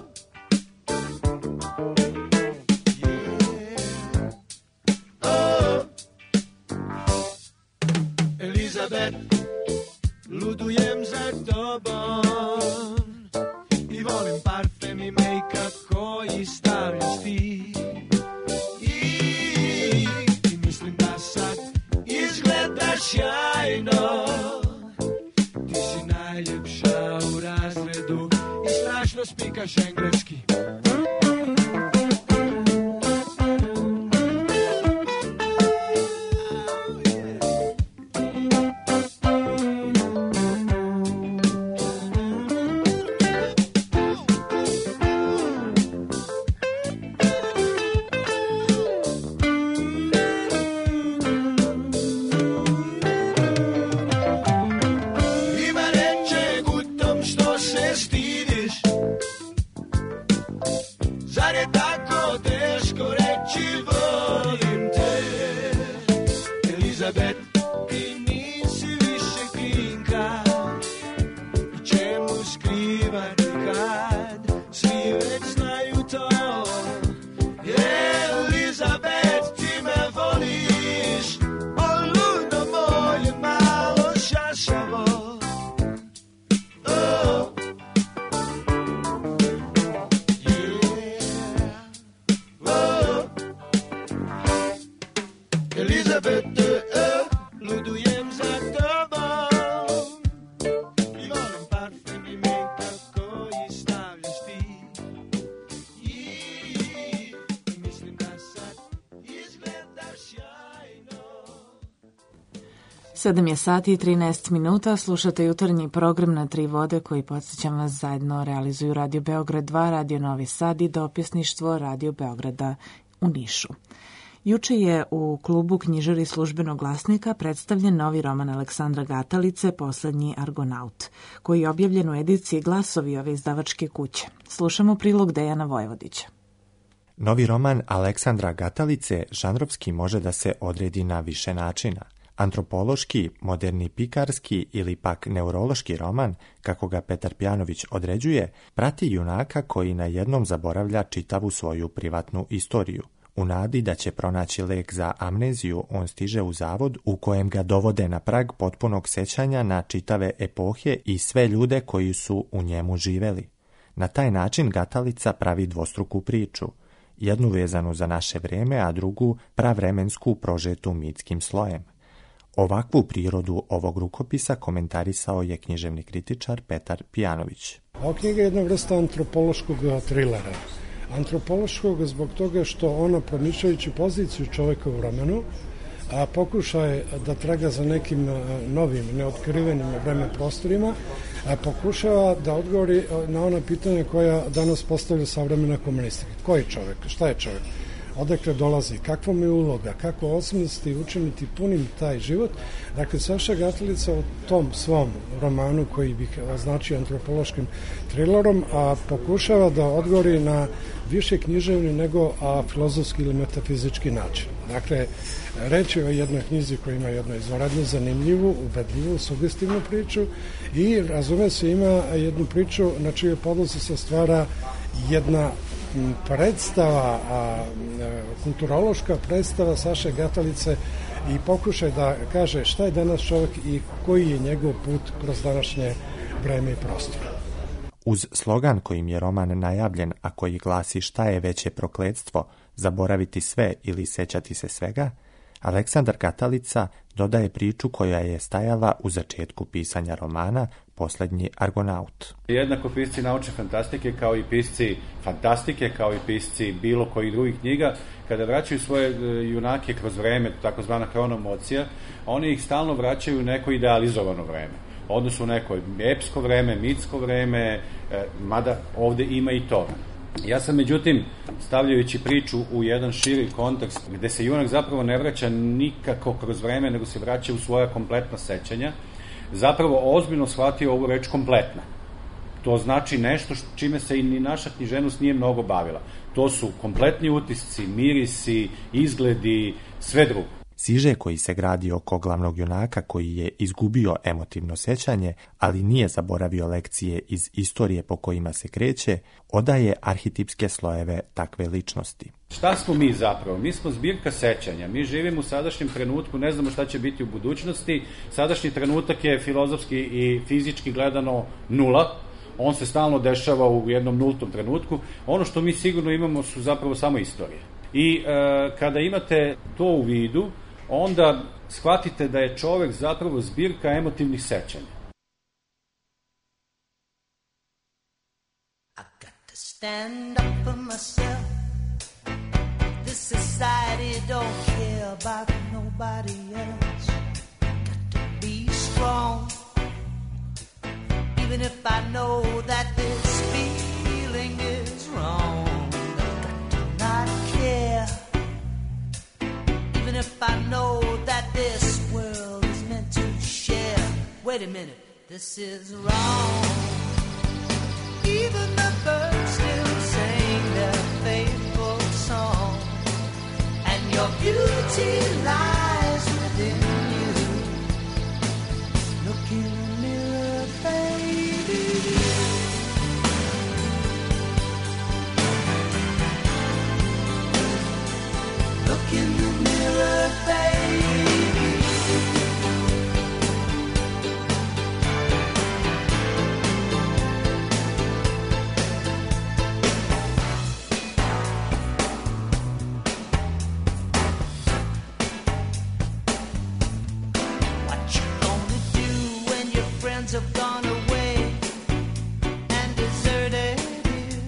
[SPEAKER 22] Elizabet, ludujem za tobom i volim parfem i make-up koji stavljaš ti. I, I mislim da sad izgledaš sjajno. Ti si najljepša u razredu i strašno spikaš engleski.
[SPEAKER 3] sedam je sati i trinaest minuta, slušate jutarnji program na Tri vode koji, podsjećam vas, zajedno realizuju Radio Beograd dva, Radio Novi Sad i dopisništvo Radio Beograda u Nišu. Juče je u klubu Knjižari Službenog glasnika predstavljen novi roman Aleksandra Gatalice Poslednji Argonaut, koji je objavljen u ediciji Glasovi ove izdavačke kuće. Slušamo prilog Dejana Vojvodića.
[SPEAKER 12] Novi roman Aleksandra Gatalice žanrovski može da se odredi na više načina. Antropološki, moderni pikarski ili pak neurološki roman, kako ga Petar Pjanović određuje, prati junaka koji na jednom zaboravlja čitavu svoju privatnu istoriju. U nadi da će pronaći lek za amneziju, on stiže u zavod u kojem ga dovode na prag potpunog sećanja na čitave epohe i sve ljude koji su u njemu živeli. Na taj način Gatalica pravi dvostruku priču, jednu vezanu za naše vrijeme, a drugu pravremensku prožetu mitskim slojem. Ovakvu prirodu ovog rukopisa komentarisao je književni kritičar Petar Pjanović.
[SPEAKER 13] Ova knjiga je jedna vrsta antropološkog trilera. Antropološkog zbog toga što ona, promišljajući poziciju čoveka u vremenu, a pokušaj da traga za nekim novim, neotkrivenim vremen prostorima, a pokušava da odgovori na ona pitanja koja danas postavlja savremena komunistika. Ko je čovek? Šta je čovek? odakle dolazi, kakva mu je uloga, kako osmisliti i učiniti punim taj život. Dakle, Saša Gatalica u tom svom romanu, koji bih označio antropološkim trilerom, a pokušava da odgovori na više književni nego a filozofski ili metafizički način. Dakle, reč je o jednoj knjizi koja ima jednu izvanredno zanimljivu, ubedljivu, sugestivnu priču i, razume se, ima jednu priču na čijoj podlozi se stvara jedna predstava, a, kulturološka predstava Saše Gatalice i pokušaj da kaže šta je danas čovjek i koji je njegov put kroz današnje vreme i prostor.
[SPEAKER 12] Uz slogan kojim je roman najavljen, a koji glasi šta je veće prokletstvo, zaboraviti sve ili sećati se svega, Aleksandar Gatalica dodaje priču koja je stajala u začetku pisanja romana Poslednji Argonaut.
[SPEAKER 14] Jednako pisci naučne fantastike kao i pisci fantastike, kao i pisci bilo kojih drugih knjiga, kada vraćaju svoje junake kroz vreme, takozvana hronomocija, oni ih stalno vraćaju u neko idealizovano vreme. Odnosno u neko epsko vreme, mitsko vreme, mada ovde ima i toga. Ja sam, međutim, stavljajući priču u jedan širi kontekst, gde se junak zapravo ne vraća nikako kroz vreme, nego se vraća u svoja kompletna sećanja, zapravo ozbiljno shvatio ovu reč kompletna. To znači nešto čime se i ni naša književnost nije mnogo bavila. To su kompletni utisci, mirisi, izgledi, sve drugo.
[SPEAKER 12] Siže koji se gradi oko glavnog junaka koji je izgubio emotivno sećanje, ali nije zaboravio lekcije iz istorije po kojima se kreće, odaje arhetipske slojeve takve ličnosti.
[SPEAKER 14] Šta smo mi zapravo? Mi smo zbirka sećanja. Mi živimo u sadašnjem trenutku, ne znamo šta će biti u budućnosti. Sadašnji trenutak je filozofski i fizički gledano nula. On se stalno dešava u jednom nultom trenutku. Ono što mi sigurno imamo su zapravo samo istorije. I e, kada imate to u vidu, onda shvatite da je čovek zapravo zbirka emotivnih sećanja.
[SPEAKER 22] I got to stand up for myself. This society don't care about nobody else. Got to be strong. Even if I know that this feeling is wrong. Got to not care. Even if I know that this world is meant to share. Wait a minute, this is wrong. Even the birds still sing their faithful song. And your beauty lies within you. Look in the mirror, baby. Look in the mirror, baby. Have gone away and deserted you.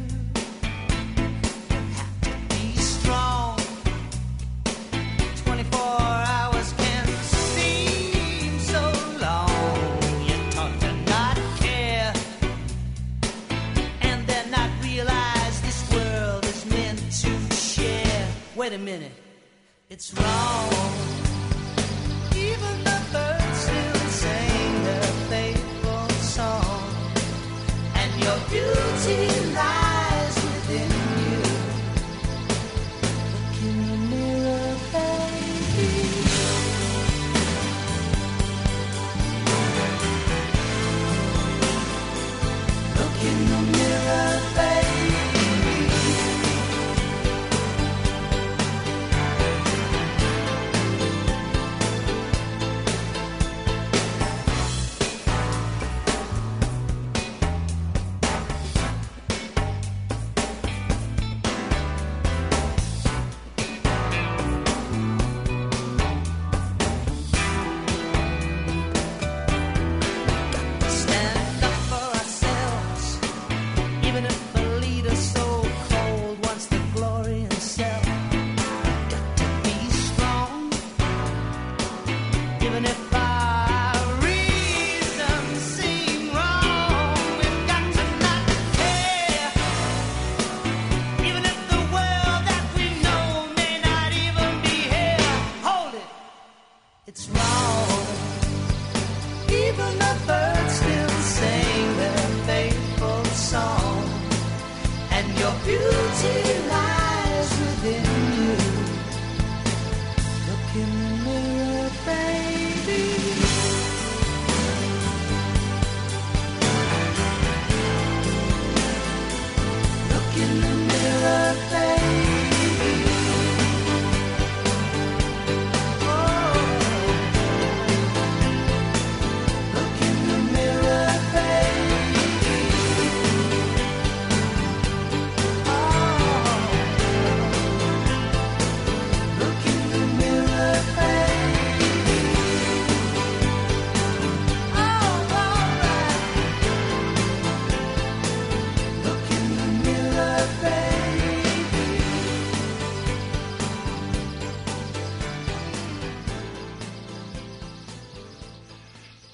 [SPEAKER 22] Have to be strong. twenty-four hours can seem so long. You're taught to not care and then not realize this world is meant to share. Wait a minute, it's wrong. Even the birds still sing their faithful song. And your beauty lies within you. Look in the mirror, baby. Look in the mirror, baby.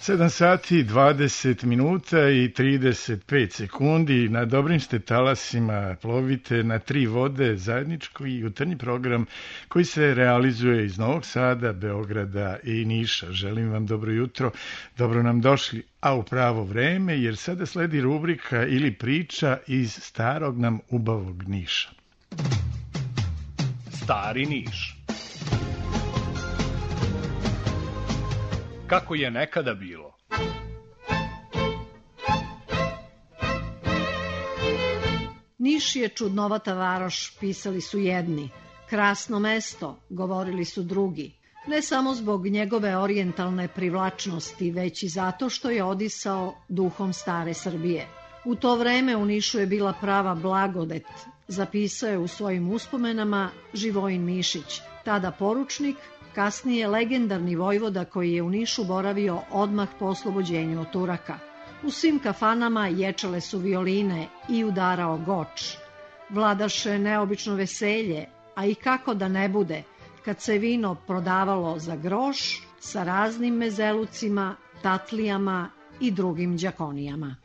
[SPEAKER 5] sedam sati, dvadeset minuta i trideset pet sekundi. Na dobrim ste talasima, plovite na tri vode, zajednički jutarnji program koji se realizuje iz Novog Sada, Beograda i Niša. Želim vam dobro jutro, dobro nam došli, a u pravo vreme, jer sada sledi rubrika ili priča iz starog nam ubavog Niša.
[SPEAKER 16] Stari Niš. Kako je nekada bilo?
[SPEAKER 17] Niš je čudnovata varoš, pisali su jedni. Krasno mesto, govorili su drugi. Ne samo zbog njegove orijentalne privlačnosti, već i zato što je odisao duhom stare Srbije. U to vreme u Nišu je bila prava blagodet, zapisao je u svojim uspomenama Živojin Mišić, tada poručnik, kasnije legendarni vojvoda koji je u Nišu boravio odmah po oslobođenju od Turaka. U svim kafanama ječale su violine i udarao goč. Vladaše neobično veselje, a i kako da ne bude, kad se vino prodavalo za groš sa raznim mezelucima, tatlijama i drugim đakonijama.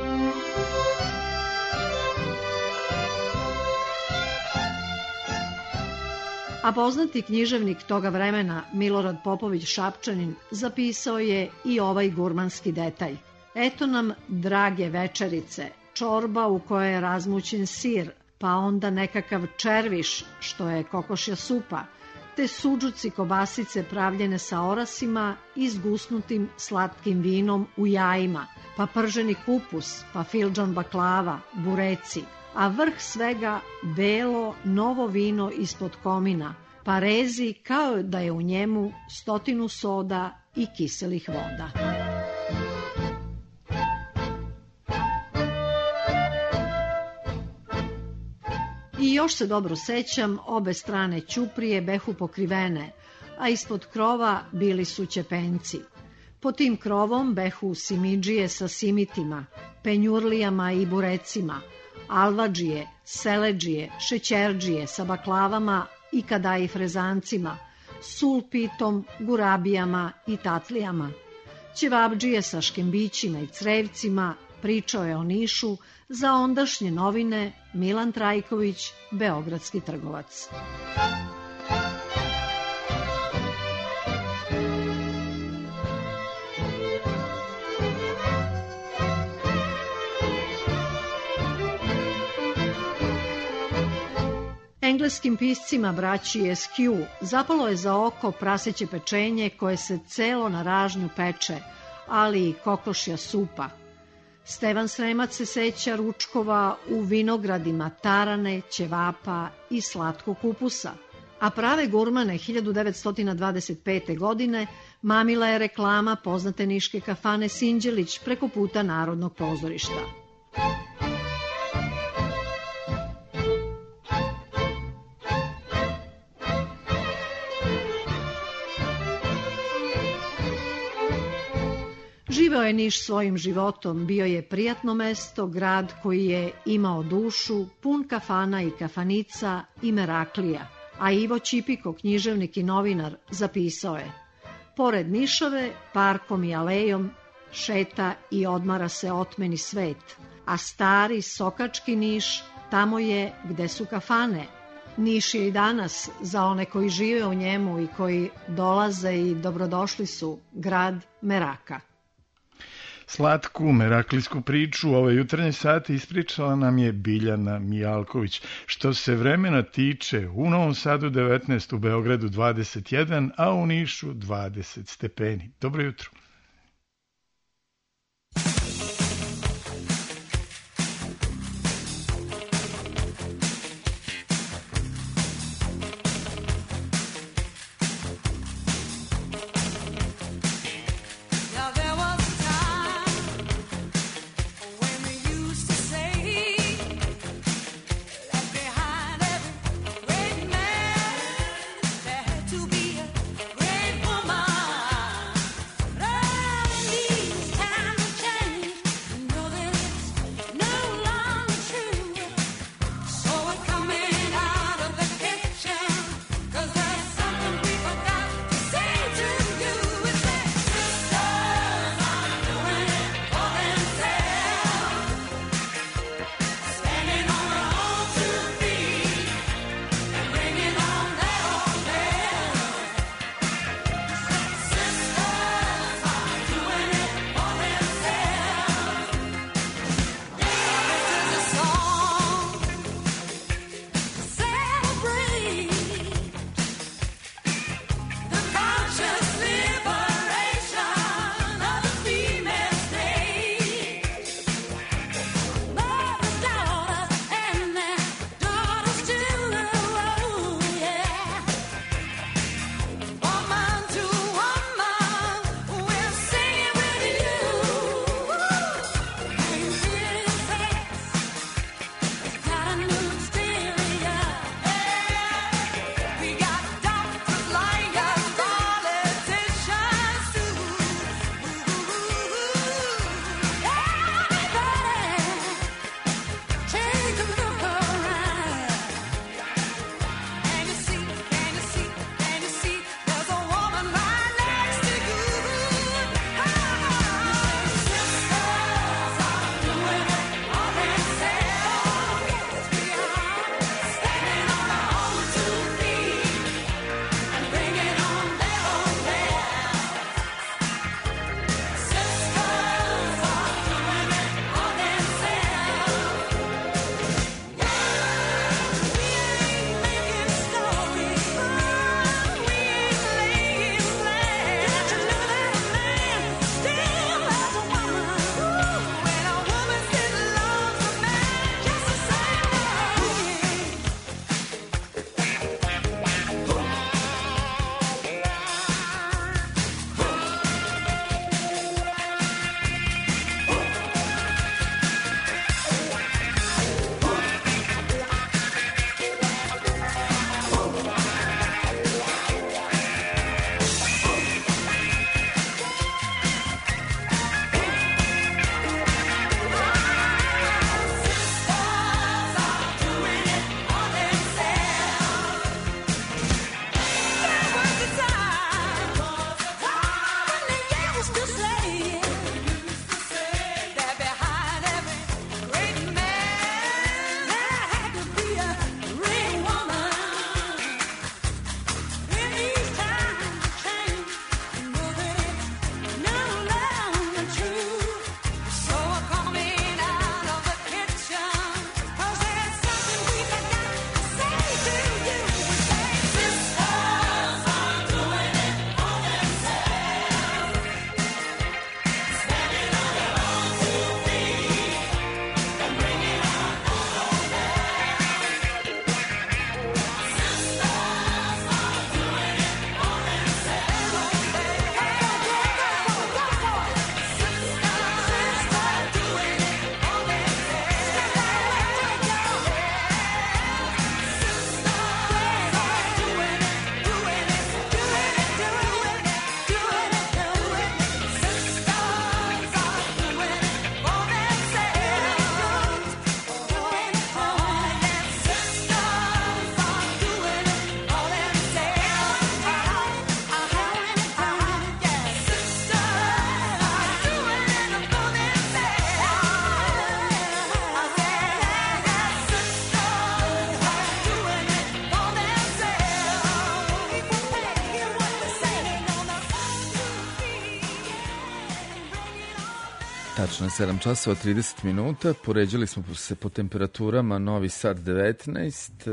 [SPEAKER 17] A poznati književnik toga vremena Milorad Popović Šapčanin zapisao je i ovaj gurmanski detalj. Eto nam drage večerice, čorba u kojoj je razmućen sir, pa onda nekakav červiš, što je kokošja supa, te suđuci kobasice pravljene sa orasima i zgusnutim slatkim vinom u jajima, pa prženi kupus, pa fildžan baklava, bureci, a vrh svega belo, novo vino ispod komina, pa rezi kao da je u njemu stotinu soda i kiselih voda. I još se dobro sećam, obe strane ćuprije behu pokrivene, a ispod krova bili su ćepenci. Pod tim krovom behu simidžije sa simitima, penjurlijama i burecima, alvadžije, seleđije, šećerđije sa baklavama i kadaji frezancima, sulpitom, gurabijama i tatlijama. Ćevabdžije sa škembićima i crevcima, pričao je o Nišu za ondašnje novine Milan Trajković, beogradski trgovac. Engleskim piscima braći Eskew zapalo je za oko praseće pečenje koje se celo na ražnju peče, ali i kokošja supa. Stevan Sremac se seća ručkova u vinogradima tarane, ćevapa i slatkog kupusa. A prave gurmane hiljadu devetsto dvadeset pete. godine mamila je reklama poznate niške kafane Sinđelić preko puta Narodnog pozorišta. Živeo je Niš svojim životom, bio je prijatno mesto, grad koji je imao dušu, pun kafana i kafanica i meraklija. A Ivo Ćipiko, književnik i novinar, zapisao je: pored Nišave, parkom i alejom, šeta i odmara se otmeni svet, a stari sokački Niš tamo je gde su kafane. Niš je i danas, za one koji žive u njemu i koji dolaze i dobrodošli su, grad meraka.
[SPEAKER 5] Slatku meraklijsku priču ove jutarnje sate ispričala nam je Biljana Mijalković. Što se vremena tiče, u Novom Sadu devetnaest, u Beogradu dvadeset jedan, a u Nišu dvadeset stepeni. Dobro jutro.
[SPEAKER 18] To be a great woman.
[SPEAKER 4] Tačno je sedam časova trideset minuta, poređali smo se po temperaturama, Novi Sad devetnaest, e,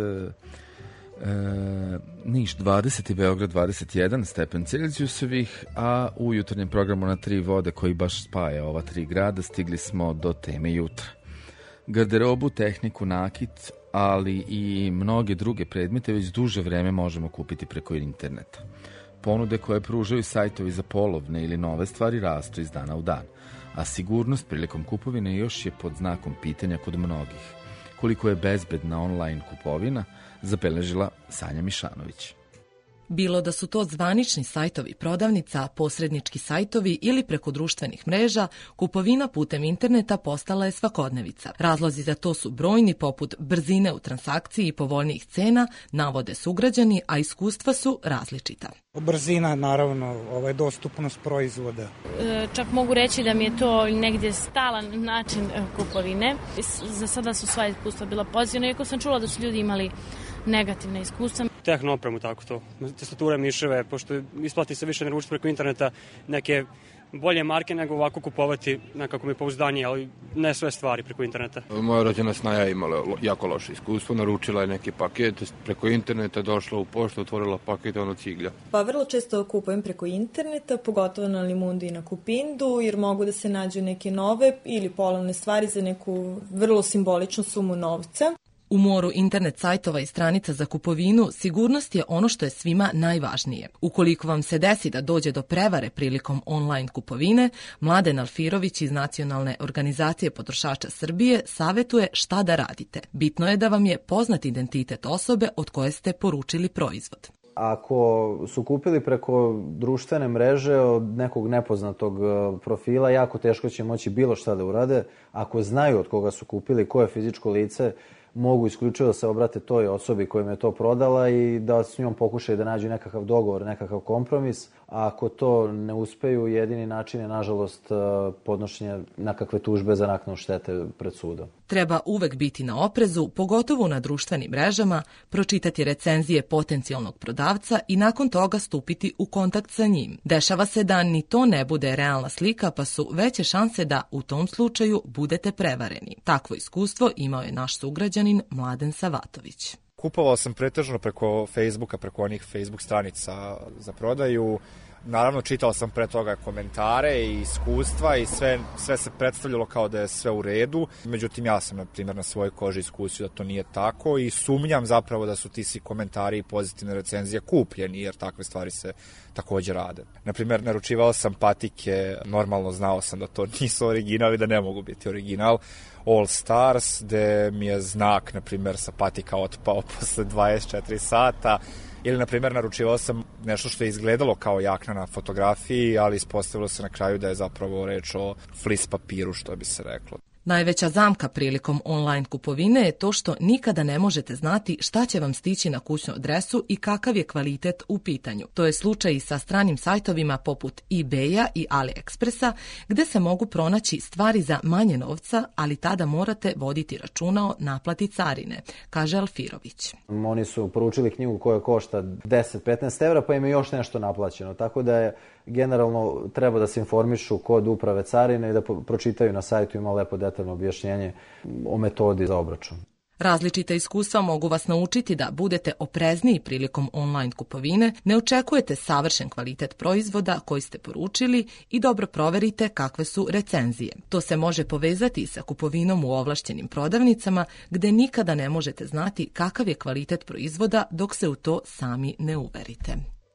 [SPEAKER 4] e, Niš dvadeset i Beograd dvadeset jedan stepen Celzijusovih, a u jutarnjem programu na tri vode koji baš spaja ova tri grada stigli smo do teme jutra. Garderobu, tehniku, nakit, ali i mnoge druge predmete već duže vreme možemo kupiti preko interneta. Ponude koje pružaju sajtovi za polovne ili nove stvari rastu iz dana u dan, a sigurnost prilikom kupovine još je pod znakom pitanja kod mnogih. Koliko je bezbedna online kupovina, zabeležila Sanja Mišanović.
[SPEAKER 18] Bilo da su to zvanični sajtovi prodavnica, posrednički sajtovi ili preko društvenih mreža, kupovina putem interneta postala je svakodnevica. Razlozi za to su brojni, poput brzine u transakciji i povoljnijih cena, navode sugrađani, a iskustva su različita.
[SPEAKER 19] Brzina, naravno, ovaj, dostupnost proizvoda.
[SPEAKER 20] E, čak mogu reći da mi je to negdje stalan način kupovine. Za sada su sva iskustva bila pozitivna, iako sam čula da su ljudi imali negativne iskustva.
[SPEAKER 24] Tehno opremu, tako to. Tastature, miševe, pošto isplati se više naručiti preko interneta neke bolje marke nego ovako kupovati nekako mi pouzdanije, ali ne sve stvari preko interneta.
[SPEAKER 25] Moja rođena snaja je imala jako loše iskustvo, naručila je neki paket preko interneta, došla u poštu, otvorila paket i ono ciglja.
[SPEAKER 26] Pa vrlo često kupujem preko interneta, pogotovo na Limundi i na Kupindu, jer mogu da se nađu neke nove ili polovne stvari za neku vrlo simboličnu sumu novca.
[SPEAKER 18] U moru internet sajtova i stranica za kupovinu sigurnost je ono što je svima najvažnije. Ukoliko vam se desi da dođe do prevare prilikom online kupovine, Mladen Alfirović iz Nacionalne organizacije potrošača Srbije savjetuje šta da radite. Bitno je da vam je poznat identitet osobe od koje ste poručili proizvod.
[SPEAKER 27] Ako su kupili preko društvene mreže od nekog nepoznatog profila, jako teško će moći bilo šta da urade. Ako znaju od koga su kupili, koje fizičko lice, mogu isključivo da se obrate toj osobi kojim je to prodala i da s njom pokušaju da nađu nekakav dogovor, nekakav kompromis. A ako to ne uspeju, jedini način je, nažalost, podnošenje nekakve tužbe za naknadu štete pred sudom.
[SPEAKER 18] Treba uvek biti na oprezu, pogotovo na društvenim mrežama, pročitati recenzije potencijalnog prodavca i nakon toga stupiti u kontakt sa njim. Dešava se da ni to ne bude realna slika, pa su veće šanse da u tom slučaju budete prevareni. Takvo iskustvo imao je naš sugrađanin Mladen Savatović.
[SPEAKER 28] Kupovao sam pretežno preko Facebooka, preko onih Facebook stranica za prodaju. Naravno, čitao sam pre toga komentare i iskustva i sve, sve se predstavljalo kao da je sve u redu. Međutim, ja sam, na primjer, na svojoj koži iskusio da to nije tako i sumnjam zapravo da su ti svi komentari i pozitivne recenzije kupljeni, jer takve stvari se također rade. Na primjer, naručivao sam patike, normalno znao sam da to nisu original i da ne mogu biti original. All Stars, gde mi je znak, na primjer, sa patika otpao posle dvadeset četiri sata. Ili, na primjer, naručivao sam nešto što je izgledalo kao jakna na fotografiji, ali ispostavilo se na kraju da je zapravo reč o flis papiru, što bi se reklo.
[SPEAKER 18] Najveća zamka prilikom online kupovine je to što nikada ne možete znati šta će vam stići na kućnu adresu i kakav je kvalitet u pitanju. To je slučaj i sa stranim sajtovima poput eBaya i AliExpressa, gde se mogu pronaći stvari za manje novca, ali tada morate voditi računa o naplati carine, kaže Alfirović.
[SPEAKER 27] Oni su poručili knjigu koja košta deset do petnaest evra, pa im je još nešto naplaćeno, tako da je generalno treba da se informišu kod uprave carine i da pročitaju na sajtu, ima lepo detaljno objašnjenje o metodi za obračun.
[SPEAKER 18] Različita iskustva mogu vas naučiti da budete oprezniji prilikom online kupovine, ne očekujete savršen kvalitet proizvoda koji ste poručili i dobro proverite kakve su recenzije. To se može povezati sa kupovinom u ovlašćenim prodavnicama, gde nikada ne možete znati kakav je kvalitet proizvoda dok se u to sami ne uverite.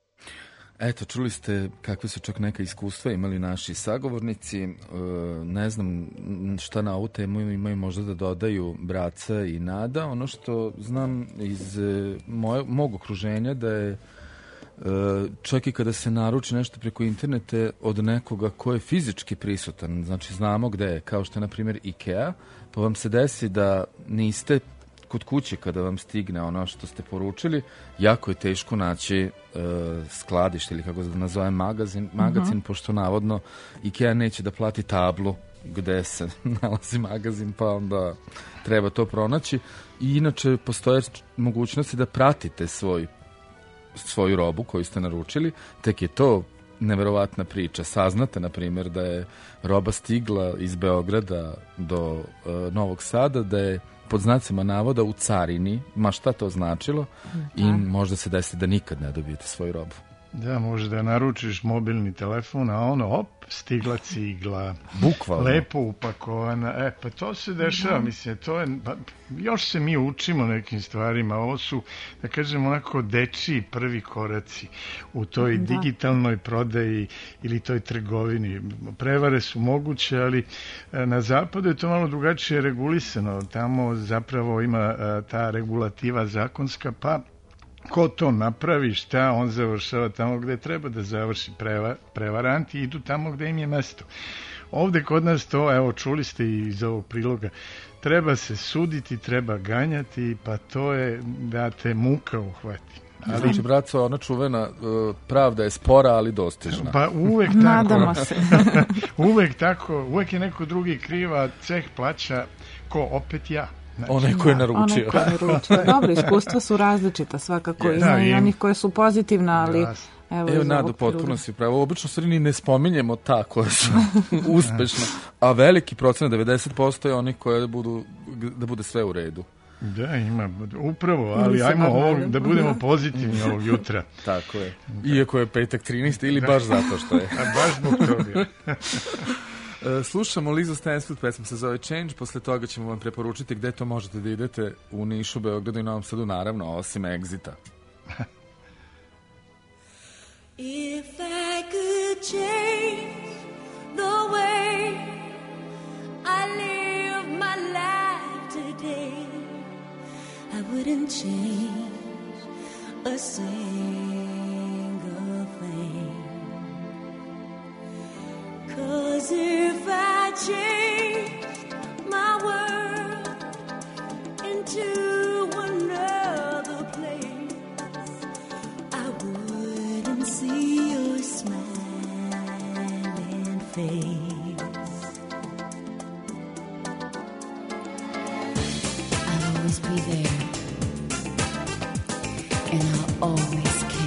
[SPEAKER 4] Eto, čuli ste kakve su čak neka iskustva imali naši sagovornici. E, ne znam šta na ovu temu imaju možda da dodaju Braca i Nada. Ono što znam iz moje, mog okruženja da je e, čak i kada se naruči nešto preko interneta od nekoga ko je fizički prisutan, znači znamo gde je, kao što je na primjer IKEA, pa vam se desi da niste kod kuće kada vam stigne ono što ste poručili, jako je teško naći e, skladište ili kako da nazovem magazin, magazin, uh-huh. pošto navodno IKEA neće da plati tablu gde se nalazi magazin, pa onda treba to pronaći. I inače postoje mogućnosti da pratite svoj, svoju robu koju ste naručili, tek je to neverovatna priča. Saznate, na primjer, da je roba stigla iz Beograda do uh, Novog Sada, da je pod znacima navoda u carini, ma šta to značilo, da. I možda se desi da nikad ne dobijete svoju robu.
[SPEAKER 5] Da, može da naručiš mobilni telefon, a ono, op, stigla cigla.
[SPEAKER 4] Bukvalno.
[SPEAKER 5] Lepo upakovana. E, pa to se dešava, mislim, to je, pa, još se mi učimo nekim stvarima. Ovo su, da kažem, onako dečiji prvi koraci u toj da. digitalnoj prodaji ili toj trgovini. Prevare su moguće, ali na zapadu je to malo drugačije regulisano. Tamo zapravo ima ta regulativa zakonska, pa ko to napravi, šta, on završava tamo gde treba da završi. Preva, prevaranti idu tamo gde im je mesto. Ovde kod nas to, evo, čuli ste i iz ovog priloga, treba se suditi, treba ganjati, pa to je da te muka uhvati.
[SPEAKER 4] Ali, znači, braco, ona čuvena uh, pravda je spora, ali dostižna.
[SPEAKER 5] Pa uvek tako. Nadamo se. uvek tako, uvek je neko drugi kriva, ceh plaća, ko opet ja.
[SPEAKER 4] Znači, onaj ko je naručio.
[SPEAKER 3] Onaj ko je naručio. Dobro, iskustva su različita svakako. Ima da, i onih koje su pozitivna, ali... Ja. Evo,
[SPEAKER 4] Evo Nado, potpuno si pravo. Obično stvari ni ne spominjemo ta koja su uspešna, a veliki procenat, devedeset posto je onih koje budu, da bude sve u redu.
[SPEAKER 5] Da, ima, upravo, ali ajmo ovo, da budemo pozitivni ovog jutra.
[SPEAKER 4] Tako je. Iako je petak trinaesti ili baš zato što je.
[SPEAKER 5] A baš zbog toga.
[SPEAKER 4] Slušamo Lizzu Stansfield, pesma se zove Change, posle toga ćemo vam preporučiti gde to možete da idete u Nišu, Beogradu i Novom Sadu, naravno, osim Exita.
[SPEAKER 22] If I could change the way I live my life today, I wouldn't change a single thing. 'Cause if I changed my world into another place, I wouldn't see your smiling face. I'll always be there, and I'll always care.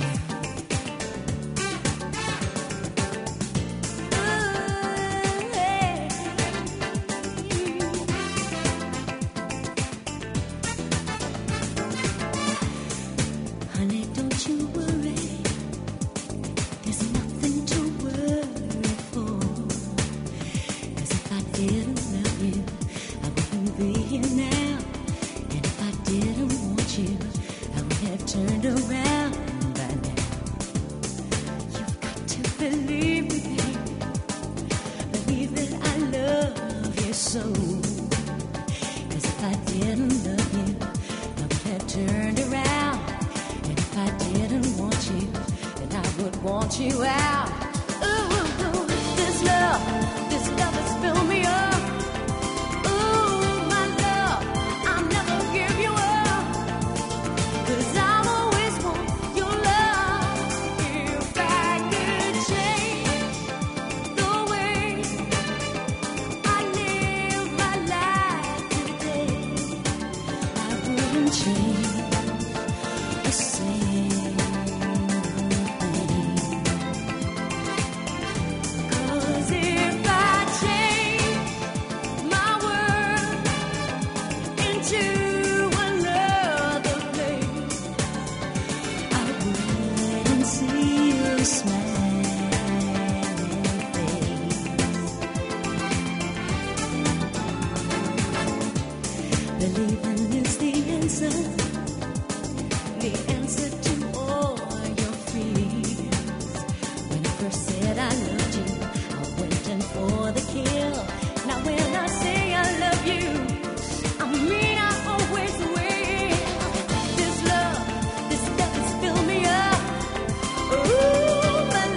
[SPEAKER 22] Ooh, my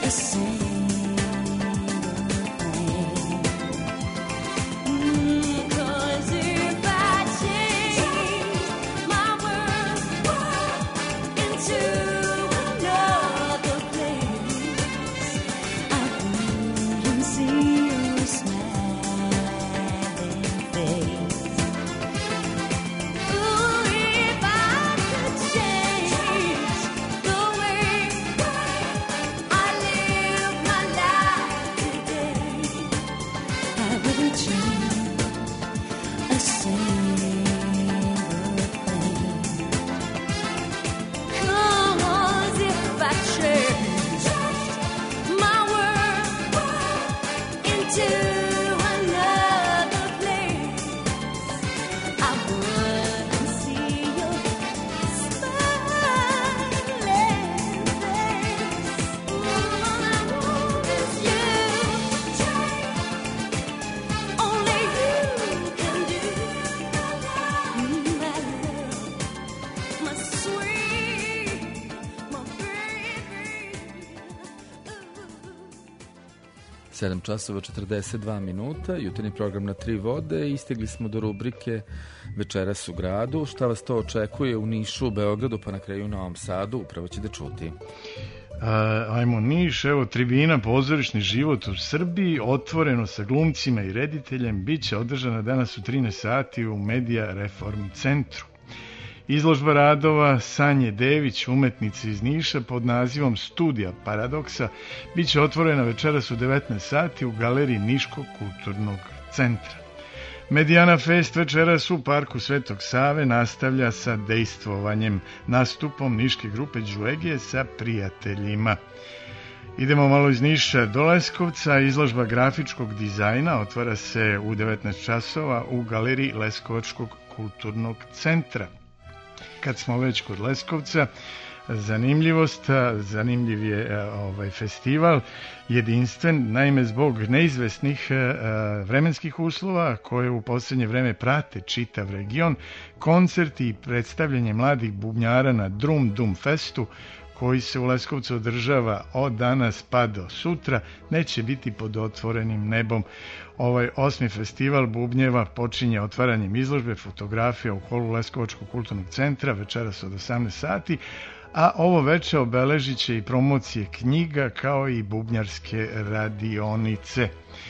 [SPEAKER 4] sedam časova četrdeset dva minuta, jutarnji program na tri vode, istigli smo do rubrike Večeras u gradu. Šta vas to očekuje u Nišu, Beogradu, pa na kraju u Novom Sadu, upravo ćete čuti.
[SPEAKER 5] A, ajmo Niš, evo tribina Pozorišni život u Srbiji, otvoreno sa glumcima i rediteljem, bit će održana danas u trinaest sati u Medija Reform centru. Izložba radova Sanje Dević, umetnice iz Niša, pod nazivom Studija paradoksa, bit će otvorena večeras u devetnaest sati u galeriji Niškog kulturnog centra. Medijana Fest večeras u parku Svetog Save nastavlja sa dejstvovanjem, nastupom niške grupe Đuegije sa prijateljima. Idemo malo iz Niša do Leskovca, izložba grafičkog dizajna otvara se u devetnaest časova u galeriji Leskovačkog kulturnog centra. Kad smo već kod Leskovca, zanimljivost, zanimljiv je ovaj festival, jedinstven, naime zbog neizvesnih vremenskih uslova koje u posljednje vreme prate čitav region, koncerti i predstavljanje mladih bubnjara na Drum Dum Festu, koji se u Leskovcu održava od danas pa do sutra, neće biti pod otvorenim nebom. Ovaj osmi festival bubnjeva počinje otvaranjem izložbe fotografija u holu Leskovačkog kulturnog centra večeras od osamnaest sati, a ovo veče obeležit će i promocije knjiga kao i bubnjarske radionice.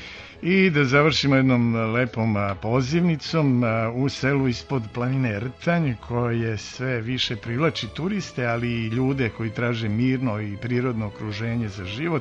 [SPEAKER 5] I da završimo jednom lepom pozivnicom u selu ispod planine Rtanj, koje sve više privlači turiste, ali i ljude koji traže mirno i prirodno okruženje za život.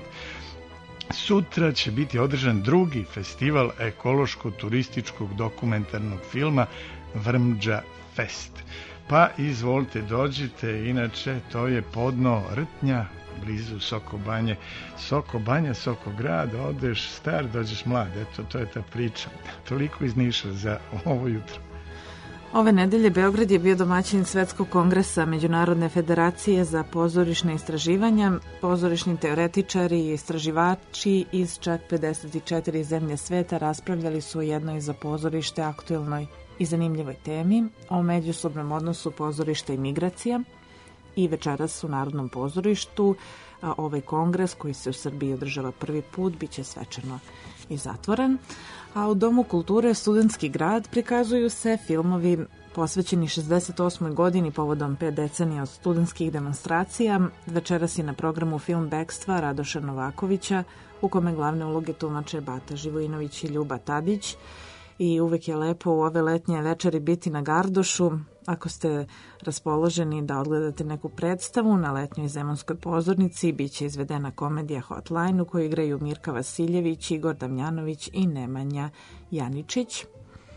[SPEAKER 5] Sutra će biti održan drugi festival ekološko-turističkog dokumentarnog filma Vrmđa Fest. Pa izvolite, dođite, inače to je podno Rtnja, blizu Sokobanje. Sokobanja, Sokograd, odeš star, dođeš mlad. Eto, to je ta priča. Toliko iz Niša za ovo jutro.
[SPEAKER 3] Ove nedelje Beograd je bio domaćin Svetskog kongresa Međunarodne federacije za pozorišne istraživanja. Pozorišni teoretičari i istraživači iz čak pedeset četiri zemlje sveta raspravljali su o jednoj za pozorište aktuelnoj i zanimljivoj temi, o međusobnom odnosu pozorišta i migracija. I večeras u Narodnom pozorištu a ovaj kongres koji se u Srbiji održava prvi put biće svečano i zatvoren. A u Domu kulture Studentski grad prikazuju se filmovi posvećeni šezdeset osmoj godini povodom pet decenija od studentskih demonstracija. Večeras je na programu film Bekstva Radoša Novakovića, u kome glavne uloge tumače Bata Živojinović i Ljuba Tadić. I uvek je lepo u ove letnje večeri biti na Gardošu. Ako ste raspoloženi da odgledate neku predstavu, na letnjoj Zemunskoj pozornici biće izvedena komedija Hotline u kojoj igraju Mirka Vasiljević, Igor Damjanović i Nemanja Janičić.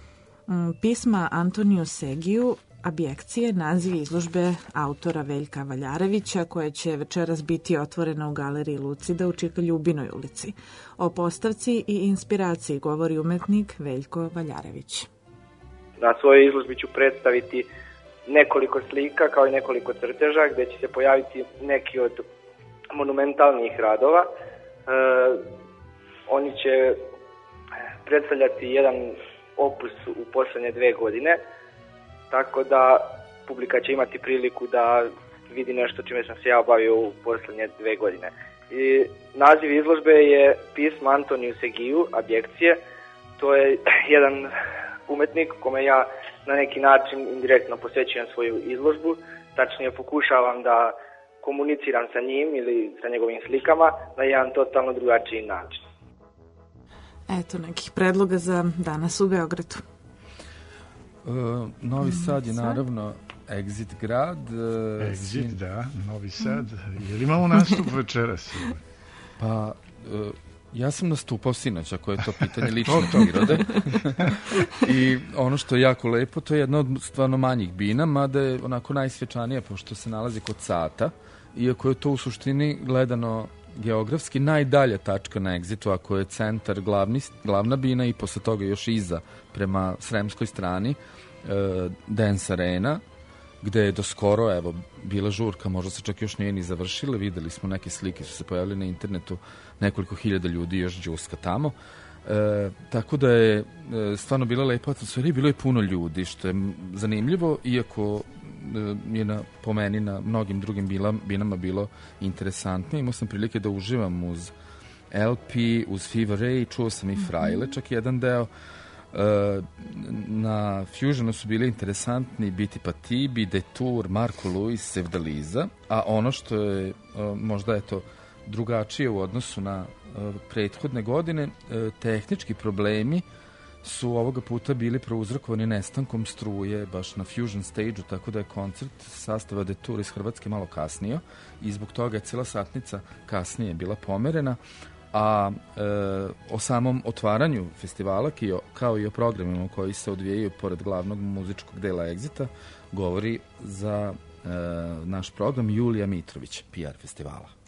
[SPEAKER 3] Pisma Antoniju Segiju, Abjekcije, naziv izložbe autora Veljka Valjarevića, koja će večeras biti otvorena u galeriji Lucida u Čika Ljubinoj ulici. O postavci i inspiraciji govori umetnik Veljko Valjarević.
[SPEAKER 1] Na svojoj izložbi ću predstaviti nekoliko slika kao i nekoliko crteža gde će se pojaviti neki od monumentalnih radova. E, oni će predstavljati jedan opus u poslednje dve godine, tako da publika će imati priliku da vidi nešto čime sam se ja obavio u poslednje dve godine. I naziv izložbe je pismo Antoniju Segiju, Abjekcije. To je jedan umetnik kome ja na neki način indirektno posvećujem svoju izložbu. Tačnije pokušavam da komuniciram sa njim ili sa njegovim slikama na jedan totalno drugačiji način.
[SPEAKER 3] Eto nekih predloga za danas u Beogradu.
[SPEAKER 4] Uh, Novi Sad je naravno Exit grad. Uh,
[SPEAKER 5] Exit,
[SPEAKER 4] sin...
[SPEAKER 5] da, Novi Sad. Je li imamo nastup večeras?
[SPEAKER 4] Pa, uh, ja sam nastupao sinoć, ako je to pitanje lične prirode. I ono što je jako lepo, to je jedna od stvarno manjih bina, mada je onako najsvečanija, pošto se nalazi kod Sata, iako je to u suštini gledano geografski najdalja tačka na Exitu, ako je centar glavni, glavna bina i posle toga još iza prema sremskoj strani e, Dance Arena, gde je do skoro, evo, bila žurka, možda se čak još nije ni završila, videli smo neke slike, su se pojavili na internetu, nekoliko hiljada ljudi još džuska tamo. E, tako da je e, stvarno bila lepa atmosfera i bilo je puno ljudi, što je zanimljivo, iako je na, po meni na mnogim drugim bila, binama bilo interesantno. Imao sam prilike da uživam uz L P, uz Fever Ray, čuo sam i Frajle, čak jedan deo. E, na Fusionu su bili interesantni Biti Patibi, Detour, Marko Luis, Sevdaliza, a ono što je možda je to drugačije u odnosu na prethodne godine, tehnički problemi su ovoga puta bili prouzrokovani nestankom struje baš na Fusion stage-u, tako da je koncert sastava Detour iz Hrvatske malo kasnio i zbog toga je cijela satnica kasnije bila pomerena, a e, o samom otvaranju festivala kao i o programima koji se odvijaju pored glavnog muzičkog dela Exita govori za e, naš program Julija Mitrović, P R festivala.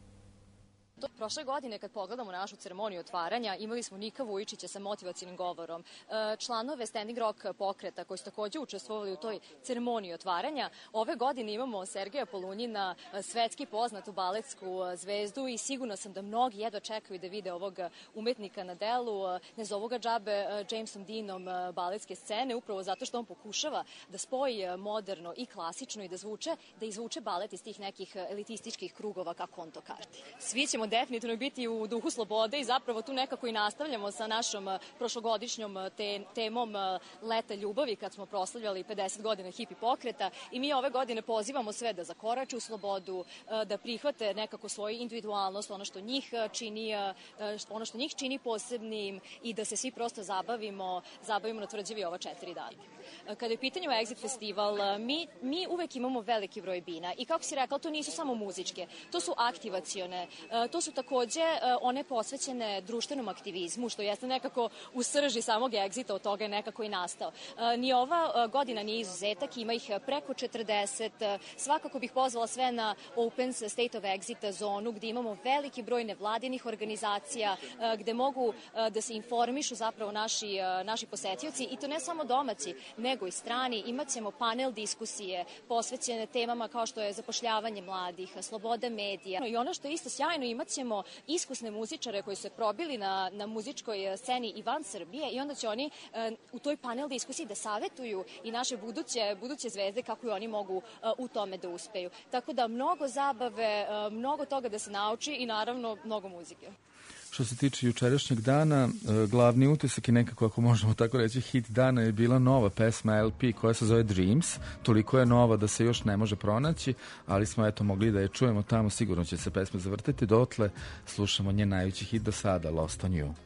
[SPEAKER 6] Prošle godine, kad pogledamo našu ceremoniju otvaranja, imali smo Nika Vujičića sa motivacijnim govorom, članove Standing Rock pokreta koji su takođe učestvovali u toj ceremoniji otvaranja. Ove godine imamo Sergeja Polunjina, svetski poznatu baletsku zvezdu i sigurno sam da mnogi jedva čekaju da vide ovog umetnika na delu. Ne zovu ga džabe Jamesom Deanom baletske scene, upravo zato što on pokušava da spoji moderno i klasično i da zvuče, da izvuče balet iz tih nekih elitističkih krugova, kako on to kaže. Svi ćemo definitivno biti u duhu slobode i zapravo tu nekako i nastavljamo sa našom prošlogodišnjom te, temom Leta ljubavi kad smo proslavljali pedeset godina hipi pokreta i mi ove godine pozivamo sve da zakorače u slobodu, da prihvate nekako svoju individualnost, ono što njih čini, ono što njih čini posebnim i da se svi prosto zabavimo, zabavimo na tvrđavi ova četiri dana. Kada je u pitanju Exit festival, mi, mi uvek imamo veliki broj bina i kako si rekla, to nisu samo muzičke, to su aktivacione, to su takođe one posvećene društvenom aktivizmu, što jeste nekako u srži samog Exita, od toga je nekako i nastao. Ni ova godina nije izuzetak, ima ih preko četrdeset. Svakako bih pozvala sve na Open State of Exit zonu, gde imamo veliki broj nevladinih organizacija, gde mogu da se informišu zapravo naši, naši posetioci, i to ne samo domaći, nego i strani. Imaćemo panel diskusije posvećene temama kao što je zapošljavanje mladih, sloboda medija. I ono što je isto sjajno, imaćemo iskusne muzičare koji su se probili na, na muzičkoj sceni i van Srbije i onda će oni e, u toj panel diskusiji da savetuju i naše buduće, buduće zvezde kako i oni mogu e, u tome da uspeju. Tako da mnogo zabave, e, mnogo toga da se nauči i naravno mnogo muzike.
[SPEAKER 4] Što se tiče jučerašnjeg dana, glavni utisak i nekako, ako možemo tako reći, hit dana je bila nova pesma L P koja se zove Dreams. Toliko je nova da se još ne može pronaći, ali smo eto mogli da je čujemo tamo, sigurno će se pesma zavrteti. Dotle slušamo njen najveći hit do sada, Lost on You.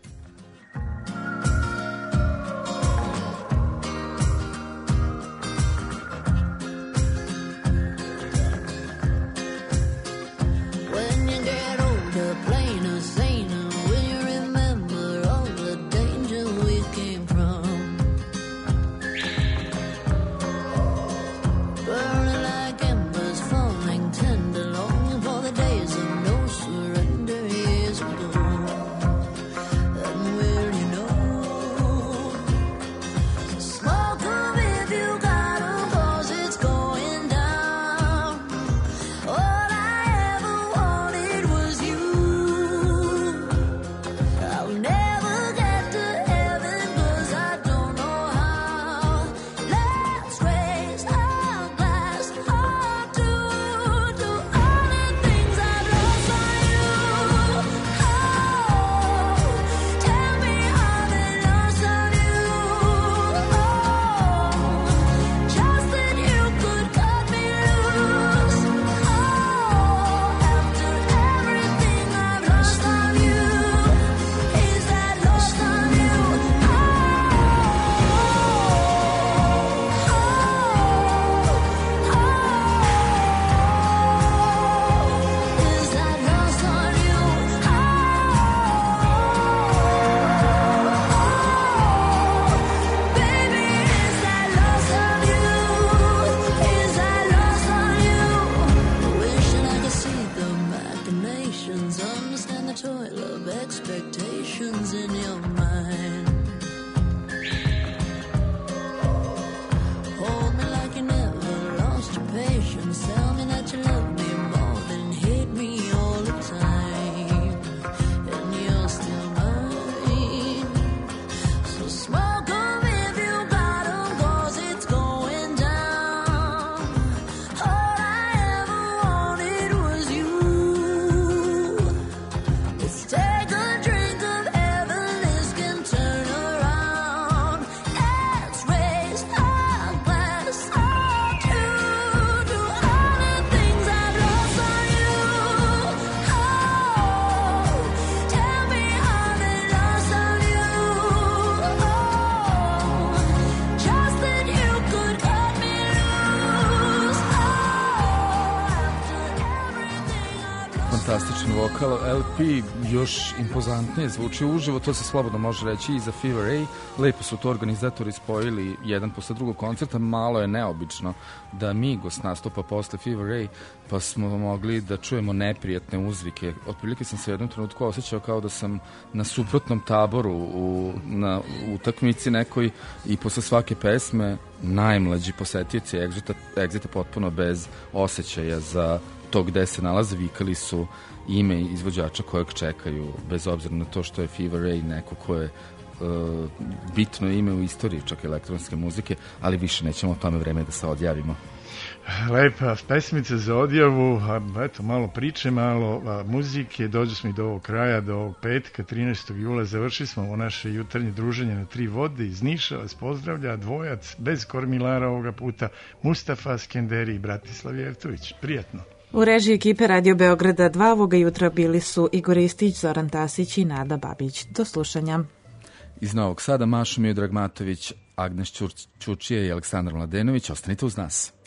[SPEAKER 7] the toil of expectations in your mind. Hold me like you never lost your patience. Tell me that you love me more than hate me all the time. And you're still mine. So smoke 'em if you got 'em, 'cause it's going down. All I ever wanted was you. Let's take a drink of heaven, this can turn around. Let's raise our glass up to, to all the things I've lost on you. Oh, tell me how they lost on you. Oh, just that you could cut me loose.
[SPEAKER 4] Fantastičan vokal, L P još impozantnije zvuči uživo, to se slobodno može reći i za Fever Ray. Lepo su to organizatori spojili jedan posle drugog koncerta, malo je neobično da Migos nastupa posle Fever Ray, pa smo mogli da čujemo neprijatne uzvike. Otprilike sam se u jednom trenutku osjećao kao da sam na suprotnom taboru u, na utakmici nekoj i posle svake pesme najmlađi posetioci Exita, Exita potpuno bez osjećaja za to gde se nalaze, vikali su ime izvođača kojeg čekaju, bez obzira na to što je Fever Ray neko ko je uh, bitno ime u istoriji čak elektronske muzike, ali više nećemo o tome vreme da se odjavimo.
[SPEAKER 5] Lepa pesmica za odjavu, a, eto, malo priče, malo a, muzike, dođu smo i do ovog kraja, do ovog petka, trinaestog jula, završili smo ovo naše jutarnje druženje na tri vode. Iz Niša vas pozdravlja dvojac bez kormilara ovoga puta, Mustafa Skenderi i Bratislav Jevtović. Prijatno.
[SPEAKER 3] U režiji ekipe Radio Beograda dva ovoga jutra bili su Igor Istić, Zoran Tasić i Nada Babić. Do slušanja.
[SPEAKER 4] Iz Novog Sada Mašo Miodrag Matović, Agnes Ćurčije i Aleksandar Mladenović. Ostanite uz nas.